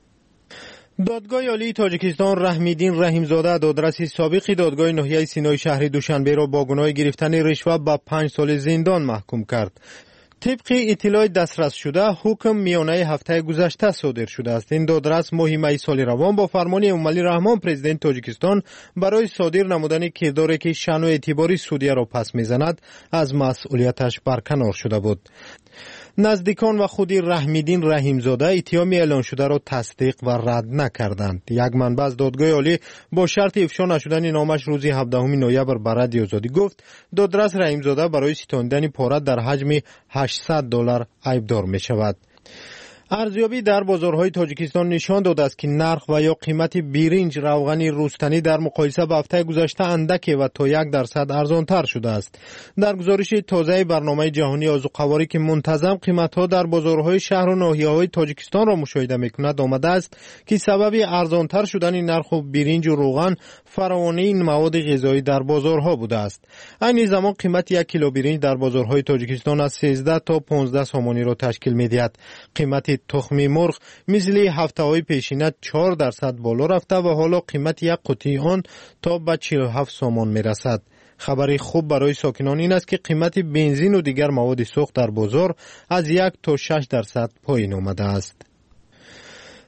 دادگاه عالی تاجیکستان رحمیدین رحیمزاده دادرس سابق دادگاه ناحیه سینای شهر دوشنبه را با گناه گرفتن رشوه به 5 سال زندان محکوم کرد. طبق اطلاع دسترس شده حکم میانه هفته گذشته صادر شده است. این دادرس ماه می سال روان با فرمان امومالی رحمان پرزیدنت تاجیکستان برای صادر نمودن کرداری که شأن و اعتبار سودیه را پس میزند از مسئولیتش برکنار شده بود. نزدیکان و خود رحمیدین رحیمزاده اتهام اعلان شده را تصدیق و رد نکردند. یک منبع از دادگاه عالی با شرط افشا نشدن نامش روز 17 نوامبر به رادیو آزادی گفت دادرس رحیمزاده برای ستاندن پاره در حجم $800 عیبدار می شود. ارزیابی در بازارهای تاجیکستان نشان داده است که نرخ و یا قیمت برنج روغن روستنی در مقایسه با هفته گذشته اندک و تا 1% ارزانتر شده است. در گزارش تازه برنامه جهانی آذوقه‌واری که منتظم قیمت‌ها در بازارهای شهر و ناحیه‌های تاجیکستان را مشاهده می‌کند آمده است که سبب ارزانتر شدن نرخ برنج و روغن فراوانی این مواد غذایی در بازارها بوده است. این زمان قیمت 1 کیلو برنج در بازارهای تاجیکستان از 13 تا 15 سومانی را تشکیل می‌دهد. قیمت تخم مرغ مثل هفته‌های پیشینه 4% بالا رفته و حالا قیمت یک قوطی آن تا به 47 سومان می‌رسد. خبری خوب برای ساکنان این است که قیمت بنزین و دیگر مواد سوخت در بازار از 1 تا 6% پایین آمده است.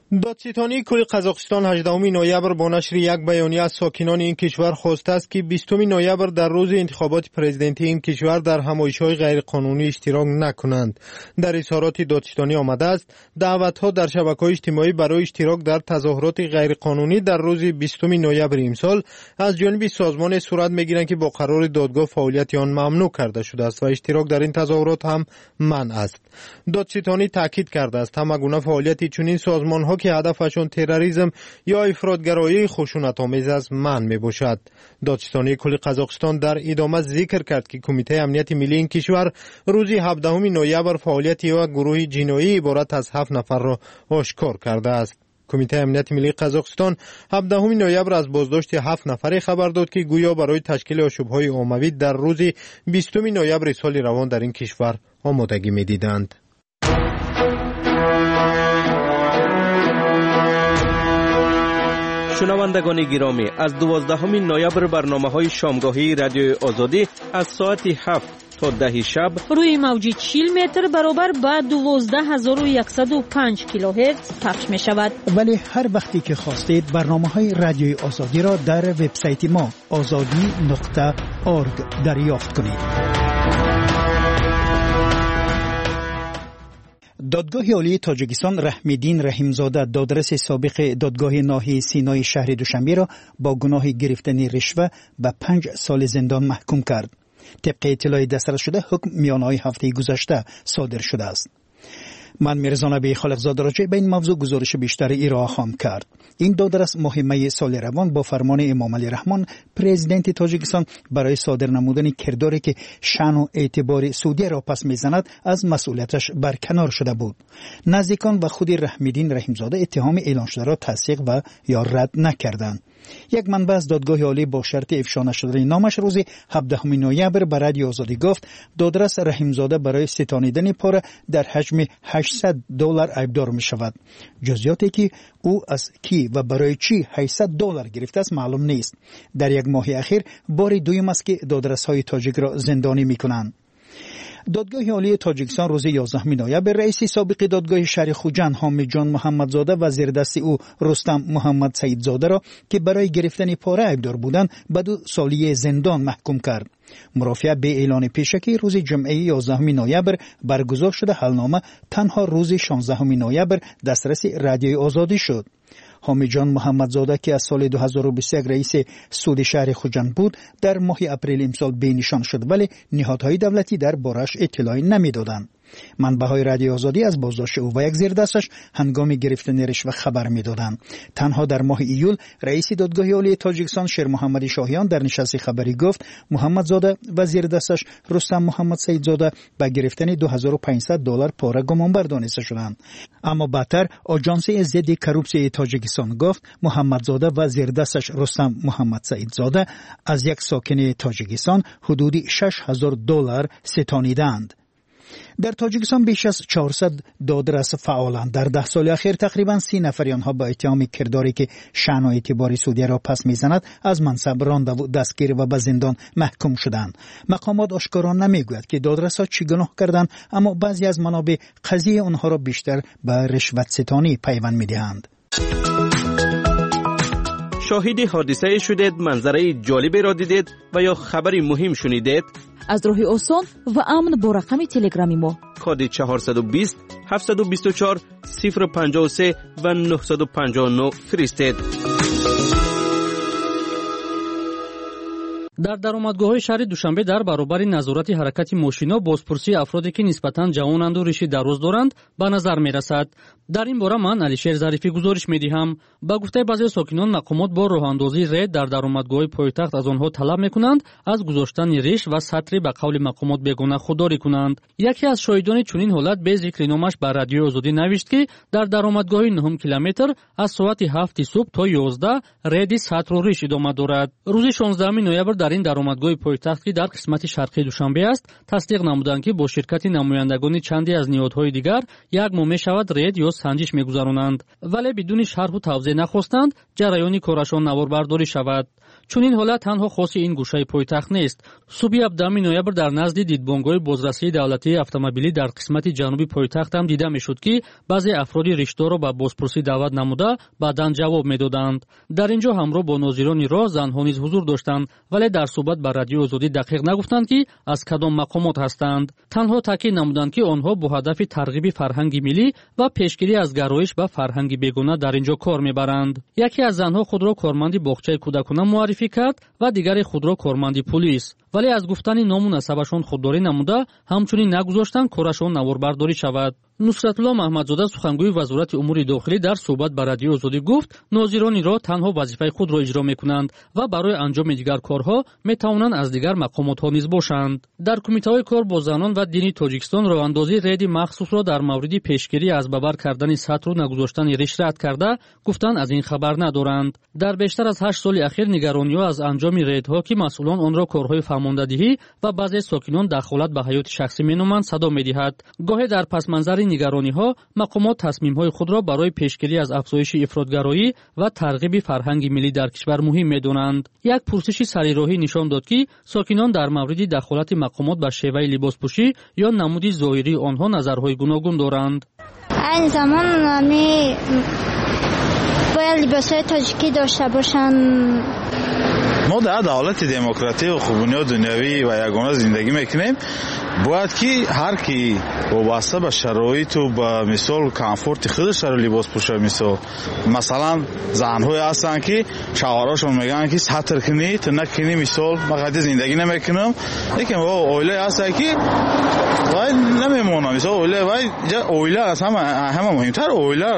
دادستانی کل قزاقستان 18 نوامبر با نشر یک بیانیه از ساکنان این کشور خواسته است که 20 نوامبر در روز انتخابات پرزیدنتی این کشور در همایش‌های غیرقانونی اشتراک نکنند. در اظهارات دادستانی آمده است دعوت‌ها در شبکه‌های اجتماعی برای اشتراک در تظاهرات غیرقانونی در روز 20 نوامبر امسال از جانب سازمان صورت می‌گیرند که با قرار دادگاه فعالیت آن ممنوع کرده شده است و اشتراک در این تظاهرات هم منع است. دادستانی تاکید کرده است همه گونه فعالیت چنین سازمان‌ها که هدفشون تروریسم یا افراطگرایی خشونت‌آمیز است منع می‌باشد. دادستانی کل قزاقستان در ادامه ذکر کرد که کمیته امنیت ملی این کشور روز 17 نوامبر فعالیت یک گروه جنایی عبارت از 7 نفر را آشکار کرده است. کمیته امنیت ملی قزاقستان 17 نوامبر از بازداشت 7 نفره خبر داد که گویا برای تشکیل آشوب‌های عمومی در روز 20 نوامبر سال روان در این کشور آمادگی می‌دیدند. شنوندگان گرامی، از 12 نوامبر برنامه‌های شامگاهی رادیو آزادی از ساعت 7 تا 10 شب روی موج 40 متر برابر با 12105 کیلوهرتز پخش می شود. ولی هر وقتی که خواستید برنامه‌های رادیوی آزادی را در وبسایت ما azadi.org دریافت کنید. دادگاه عالی تاجیکستان رحمیدین رحیمزاده دادرس سابق دادگاه ناحیه سینای شهر دوشنبه را با گناه گرفتن رشوه به 5 سال زندان محکوم کرد. طبق اطلاع دسترس شده حکم میانه‌های هفته گذشته صادر شده است. من میرزا نبی خالقزاده راجع به این موضوع گزارش بیشتری ارائه خواهم کرد. این دادرس ماه سال روان با فرمان امام علی رحمان پرزیدنت تاجیکستان برای صادر نمودن کرداری که شأن و اعتبار سعودی را پس میزند از مسئولیتش برکنار شده بود. نزدیکان و خود رحمیدین رحیمزاده اتهام اعلان شده را تصدیق و یا رد نکردند. یک منبع از دادگاه عالی با شرط افشا نشدن نامش روز 17 نوامبر به رادیو آزادی گفت دادرس رحیمزاده برای ستانیدن پاره در حجم $800 عیبدار می شود. جزئیاتی که او از کی و برای چی $800 گرفته است معلوم نیست. در یک ماه اخیر بار دوم است که دادرس های تاجیک را زندانی می کنند. دادگاه عالی تاجیکستان روز 11 نوامبر رئیس سابق دادگاه شهر خوجند حامد جان محمدزاده و زیردست او رستم محمد سعیدزاده را که برای گرفتن پاره عیبدار بودند به 2 سالی زندان محکوم کرد. مرافعه به اعلان پیشکی روز جمعه 11 نوامبر برگزار شده حلنامه تنها روز 16 نوامبر دسترس رادیوی آزادی شد. حامد جان محمدزاده که از سال 2021 رئیس سود شهر خوجند بود در ماه اپریل امسال بینشان شد ولی نهادهای دولتی در بارش اطلاعی نمیدادند. منبع‌های رادیو آزادی از بازداشت او و یک زیردستش هنگام گرفتن رشوه خبر می‌دادند. تنها در ماه ایول رئیس دادگاه عالی تاجیکستان شیر محمد شاهیان در نشست خبری گفت محمدزاده و زیردستش رستم محمد سعیدزاده به گرفتن $2500 پاره گمانبر دانسته شدند. اما بعدتر آژانس ضد کروپسیون تاجیکستان گفت محمدزاده و زیردستش رستم محمد سعیدزاده از یک ساکن تاجیکستان حدود $6000 ستانیدند. در تاجیکستان بیش از 400 دادرس فعالند. در 10 سال اخیر تقریبا 30 نفر آنها با اتهام کرداری که شأن و اعتبار سعودی را پس میزند از منصب رانده و دستگیر و به زندان محکوم شدند. مقامات آشکارا نمیگوید که دادرس‌ها چه گناه کردند، اما بعضی از منابع قضیه آنها را بیشتر به رشوت ستانی پیوند میدهند. شاهد حادثه شدید، منظره جالبی را دیدید و یا خبری مهم شنیدید؟ از راه آسان و امن با رقم تلگرامی ما کد 420 724 053 و 959 فرستید. در درآمدگاه‌های شهر دوشنبه در برابر نظارت حرکت ماشینا بازپرسی افرادی که نسبتاً جوانند و ریش دراز دارند به نظر می‌رسد. در این باره من علیشیر ظریفی گزارش می‌دهم. با گفته بعضی ساکنان مقامات با راه‌اندازی رید در درآمدگاه پایتخت از آنها طلب می‌کنند از گذاشتن ریش و سطری به قول مقامات بیگانه خودداری کنند. یکی از شاهدان چنین حالت به ذکر نامش به رادیو آزادی نوشت که در درآمدگاه 9 کیلومتر از ساعت 7 صبح تا 11 رید سطر و ریش ادامه دارد. روز 16 نوامبر در дар ин даромадгоҳи пойтахт ки дар қисмати шарқии Душанбе аст, тасдиқ намуданд ки бо ширкати намояндагони чанде аз ниҳодҳои дигар як моҳ мешавад рейд ё санҷиш мегузаронанд, вале бидуни шарҳу тавзеҳ нахостанд ҷараёни корашон наворбардорӣ шавад. чунин ҳолат танҳо хоси ин гӯшаи пойтахт нест. суби 17 ноябр дар назди дидбонгоҳи бозрасии давлатии автомобилӣ дар қисмати ҷануби пойтахт ҳам дида мешуд ки баъзе афроди риштдорро ба бозпурсӣ даъват намуда баъдан ҷавоб медоданд. дар ин ҷо ҳамроҳ бо нозирони роҳ занҳо низ ҳузур доштанд, вале дар суҳбат ба радиои Озодӣ дақиқ нагуфтанд ки аз кадом мақомот ҳастанд. танҳо таъкид намуданд ки онҳо бо ҳадафи тарғиби фарҳанги миллӣ ва пешгирӣ аз гароиш ба фарҳанги бегона дар ин ҷо кор мебаранд. яке аз занҳо худро корманди боғчаи кӯдакона муаррифӣ кард ва дигаре худро корманди пулис, вале аз гуфтани ному насабашон худдорӣ намуда ҳамчунин нагузоштанд корашон наворбардорӣ шавад. нусратулло маҳмадзода сухангӯи вазорати умури дохилӣ дар суҳбат ба радиои Озодӣ гуфт, нозирони роҳ танҳо вазифаи худро иҷро мекунанд ва барои анҷоми дигар корҳо метавонанд аз дигар мақомотҳо низ бошанд. дар кумитаҳои кор бо занон ва дини Тоҷикистон роҳандозии рейди махсусро дар мавриди пешгирӣ аз ба бар кардани сатҳру нагузоштани риш рад карда, гуфтанд аз ин хабар надоранд. дар бештар аз 8 соли ахир нигарониҳо аз анҷоми рейдҳо ки масъулон онро корҳои фаҳмондадиҳӣ ва баъзе сокинон дахолат ба ҳаёти шахсӣ меноманд садо медиҳад. гоҳе дар пасманзари нигарониҳо мақомот тасмимҳои худро барои пешгирӣ аз афзоиши ифротгароӣ ва тарғиби фарҳанги миллӣ дар кишвар муҳим медонанд. як пурсиши сарироҳӣ нишон дод ки сокинон дар мавриди дахолати мақомот ба шеваи либоспӯшӣ ё намуди зоҳирии онҳо назарҳои гуногун доранд. айн замон бояд либосҳои тоҷикӣ дошта бошанд. мо дар давлати демократӣ ва хубунии дунявӣ ва ягона зиндагӣ мекунем. бояд ки ҳар ки вобаста ба шароиту ба мисол комфорти худашро либос пӯша. мисол масалан занҳое ҳастанд ки шавҳарошон мегӯянд ки сатр кунӣ ту накунӣ. мисол ман қайди зиндагӣ намекунам, лекин оилае ҳастанд ки вай намемонам. мисол оилае вай оила аз ҳама муҳимтар оила.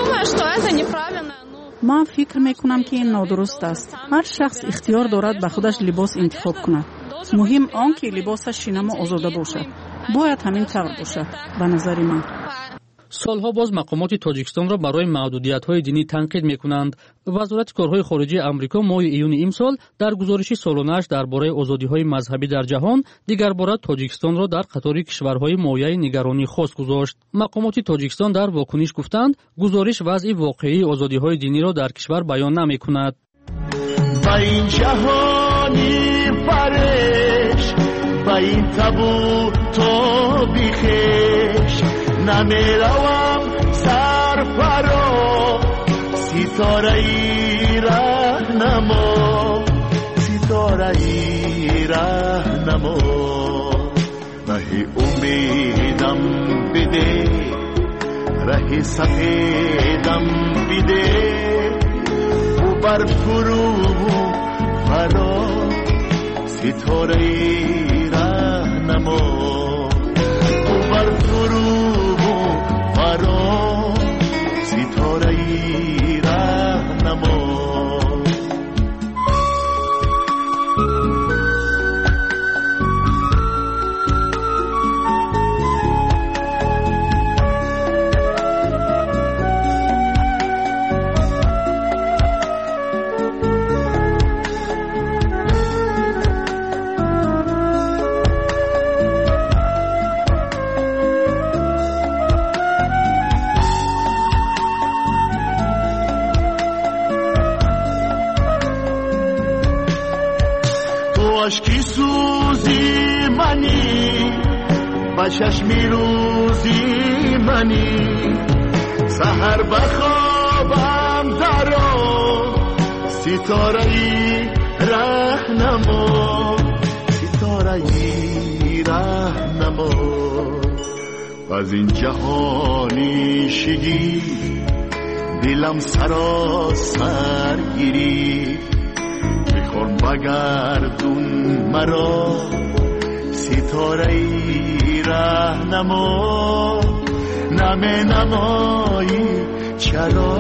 ман фикр мекунам ки ин нодуруст аст. ҳар шахс ихтиёр дорад ба худаш либос интихоб кунад. муҳим он ки либосаш шинаму озода бошад. бояд ҳамин тавр бошад ба назари ман. солҳо боз мақомоти Тоҷикистонро барои маҳдудиятҳои динӣ танқид мекунанд. вазорати корҳои хориҷии Амрико моҳи июни имсол дар гузориши солонааш дар бораи озодиҳои мазҳабӣ дар ҷаҳон дигарбора Тоҷикистонро дар қатори кишварҳои мояи нигаронии хос гузошт. мақомоти Тоҷикистон дар вокуниш гуфтанд, гузориш вазъи воқеии озодиҳои диниро дар кишвар баён намекунад. ба ин ҷаҳони фареш, ба ин табу тоби хеш намеравам сарфаро, ситораи раҳнамо, ситораи раҳнамо. раҳи умедам биде, раҳи сафедам биде, бар фурӯ фаро, ситораи раҳнамо. бар фурӯ фаро, ситораи раҳнамо. اشکی سوزی منی، با چشمی روزی منی، سحر بخوابم درو، ستاره‌ای راهنما، ستاره‌ای راهنما. از این جهانی شگی دلم سراسر گیری، بگردون مرا ستاره‌ای راهنما. نمی نمایی چرا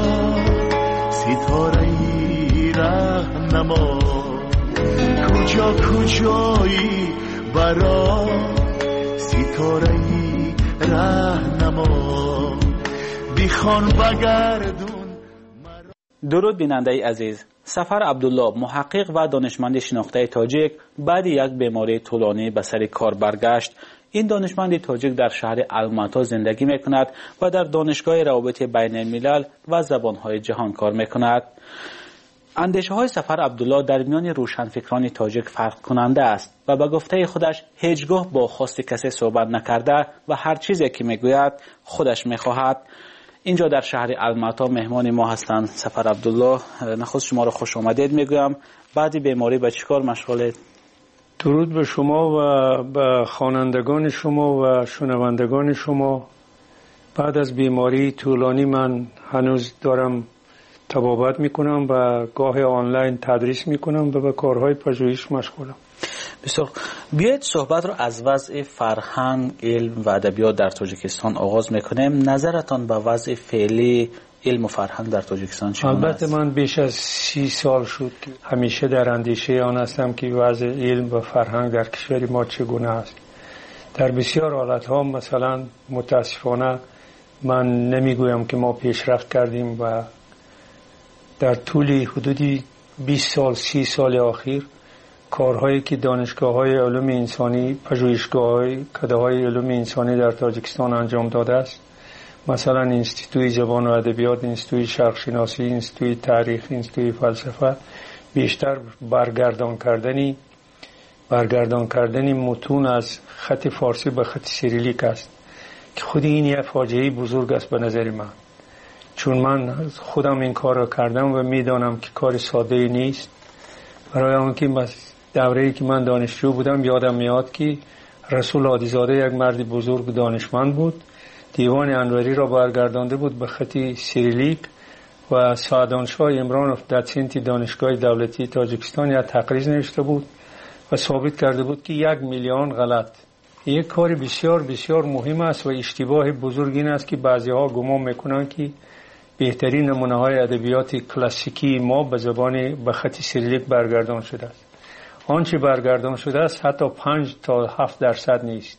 ستاره‌ای راهنما. کجا کجایی برا ستاره‌ای راهنما. بخوان بگردون. درود بیننده عزیز، سفر عبدالله محقق و دانشمند شناخته تاجیک بعد یک بیماری طولانی به سر کار برگشت. این دانشمند تاجیک در شهر الماتا زندگی میکند و در دانشگاه روابط بین الملل و زبانهای جهان کار میکند. اندیشه های سفر عبدالله در میان روشنفکران تاجیک فرق کننده است و به گفته خودش هیچگاه با خواست کسی صحبت نکرده و هر چیزی که میگوید خودش میخواهد. اینجا در شهر الماتا مهمان ما هستند سفر عبدالله. نخست شما را خوش آمدید میگویم. بعد بیماری به چیکار مشغولید؟ درود به شما و به خوانندگان شما و شنوندگان شما. بعد از بیماری طولانی من هنوز دارم طبابت میکنم و گاه آنلاین تدریس میکنم و به کارهای پژوهش مشغولم. بسیار. بیایید صحبت رو از وضع فرهنگ، علم و ادبیات در تاجیکستان آغاز میکنیم. نظرتان به وضع فعلی علم و فرهنگ در تاجیکستان چگونه است؟ البته من بیش از 30 سال شد همیشه در اندیشه آن هستم که وضع علم و فرهنگ در کشور ما چگونه است. در بسیار حالتها مثلا متاسفانه من نمیگویم که ما پیشرفت کردیم و در طول حدودی 20 سال 30 سال اخیر کارهایی که دانشگاه‌های علوم انسانی، پژوهشگاه‌های کده‌های علوم انسانی در تاجیکستان انجام داده است، مثلا انستیتوی زبان و ادبیات، انستیتوی شرق شناسی، انستیتوی تاریخ، انستیتوی فلسفه، بیشتر برگردان کردنی متون از خط فارسی به خط سیریلیک است که خود این یک فاجعه بزرگ است به نظر من. چون من خودم این کار را کردم و میدانم که کار ساده نیست. برای آنکه دوره‌ای که من دانشجو بودم یادم میاد که رسول عادیزاده یک مرد بزرگ دانشمند بود، دیوان انوری را برگردانده بود به خط سیریلیک و سعدانشاه امرانوف دوسنت دانشگاه دولتی تاجیکستان یک تقریر نوشته بود و ثابت کرده بود که 1 میلیون غلط. یک کار بسیار بسیار مهم است و اشتباه بزرگ این است که بعضی‌ها گمان میکنند که بهترین نمونه‌های ادبیات کلاسیکی ما به خط سیریلیک برگردان شده است. آنچه برگردان شده است حتی 5 تا 7% نیست.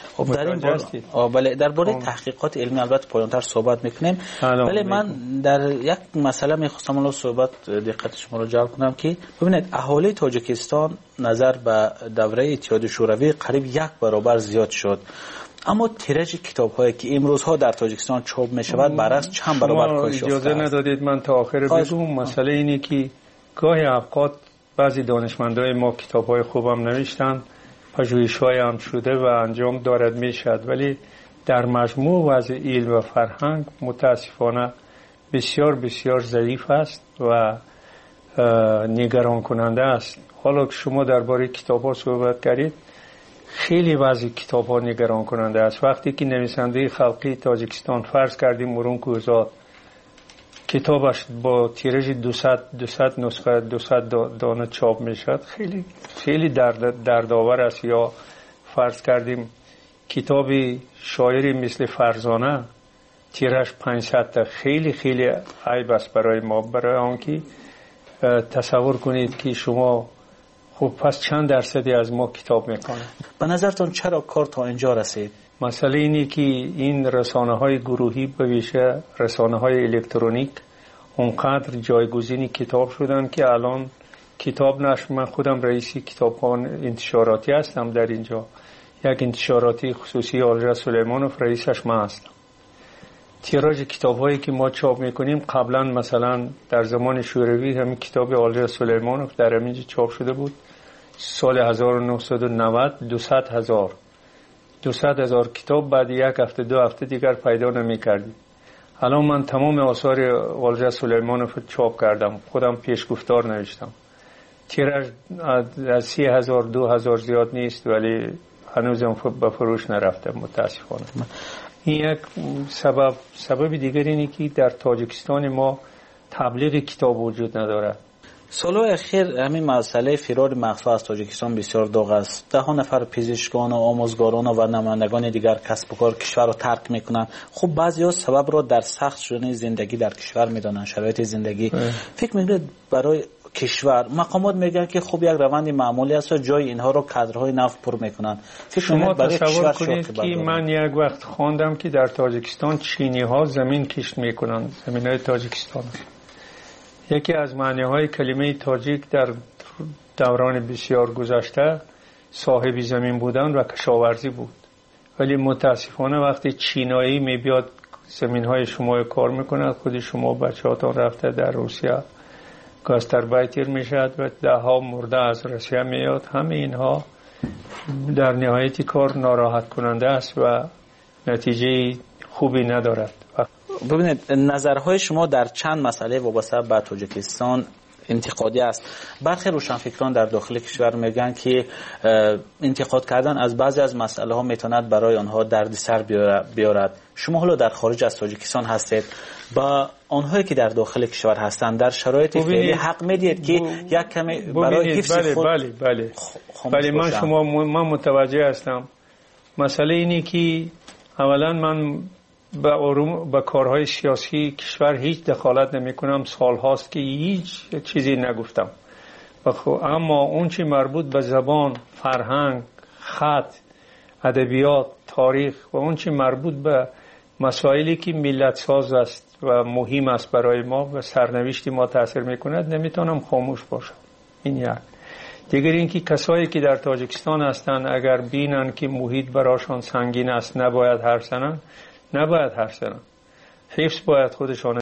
در باره تحقیقات علمی البته پایان‌تر صحبت میکنیم. ولی من در یک مسئله میخواستم الان صحبت دقت شما رو جلب کنم که ببینید اهالی تاجیکستان نظر به دوره اتحاد شوروی قریب 1 برابر زیاد شد، اما تیراژ کتاب‌هایی که امروزها در تاجیکستان چاپ می‌شود برعکس چند برابر کاهش یافته است. اجازه ندادید من تا آخر بگم. مسئله اینه که گاهی اوقات بعضی دانشمندای ما کتاب‌های خوبم نوشتن، پژوهش‌های هم شده و انجام دارد میشد، ولی در مجموع وضع علم و فرهنگ متاسفانه بسیار بسیار ضعیف است و نگران کننده است. حالا که شما درباره کتاب‌ها صحبت کردید، خیلی وضع کتاب‌ها نگران کننده است. وقتی که نویسنده خلقی تاجیکستان فرض کردیم مرون کوزاد کتابش با تیراژ 200 نسخه 200 دانه چاپ میشد، خیلی خیلی دردآور است. یا فرض کردیم کتابی شاعری مثل فرزانه تیراژ 500 تا، خیلی خیلی عیب است برای ما. برای آنکه تصور کنید که شما خب پس چند درصدی از ما کتاب میکنه. به نظرتون چرا کار تا اینجا رسید؟ مسئله اینه که این رسانه‌های گروهی به ویژه رسانه‌های الکترونیک اونقدر جایگزین کتاب شدن که الان کتاب نشر، من خودم رئیس کتابخانه انتشاراتی هستم در اینجا، یک انتشاراتی خصوصی آلژا سلیمانوف رئیسش من هستم. تیراژ کتاب‌هایی که ما چاپ می‌کنیم قبلا مثلا در زمان شوروی همین کتاب آلژا سلیمانوف در همینجا چاپ شده بود سال 1990 200,000 کتاب بعد 1 هفته 2 هفته دیگر پیدا نمی‌کردیم. الان من تمام آثار آلژا سلیمانوف چاپ کردم، خودم پیشگفتار نوشتم. تیراژ از 30,000 2,000 زیاد نیست ولی هنوزم به فروش نرفته متاسفانه. این یک سبب دیگر اینه که در تاجیکستان ما تبلیغ کتاب وجود ندارد. سالهای اخیر همین مسئله فرار مقطوع از تاجیکستان بسیار داغ است. 10 نفر پزشکان و آموزگاران و نمایندگان دیگر کسب و کار کشور را ترک میکنند. خب بعضیا سبب را در سخت شدن زندگی در کشور میدانند، شرایط زندگی. فکر میکنید برای کشور مقامات میگن که خب یک روند معمولی است و جای اینها رو کادرهای نفت پر میکنن. شما تصور کنید که من یک وقت خواندم که در تاجیکستان چینی ها زمین کشت میکنن، زمین های تاجیکستان. یکی از معنی‌های کلمه تاجیک در دوران بسیار گذشته صاحب زمین بودن و کشاورزی بود. ولی متاسفانه وقتی چینایی میبیاد زمین‌های شما کار میکنه، خود شما بچه‌هاتون رفته در روسیه گاستربایتر میشد و ده‌ها مرده از روسیه میاد. همه اینها در نهایت کار ناراحت کننده است و نتیجه خوبی ندارد. ببینید نظرهای شما در چند مسئله وابسته به تاجیکستان انتقادی است. برخی روشنفکران در داخل کشور میگن که انتقاد کردن از بعضی از مسئله ها میتواند برای آنها دردسر بیارد. شما حالا در خارج از تاجیکستان هستید، با آنهایی که در داخل کشور هستند در شرایط فعلی حق میدید که یک کمی برای حفظ خود بله من متوجه هستم. مسئله اینه که اولا من با کارهای سیاسی کشور هیچ دخالت نمی کنم. سال هاست که هیچ چیزی نگفتم. اما اون چی مربوط به زبان، فرهنگ، خط، ادبیات، تاریخ و اون چی مربوط به مسائلی که ملت ساز است و مهم است برای ما و سرنوشت ما تاثیر میکند نمیتونم خاموش باشم. این یک. دیگر اینکه کسایی که در تاجیکستان هستند اگر بینن که محیط براشان سنگین است نباید حرف زنن، حفظ باید خودشان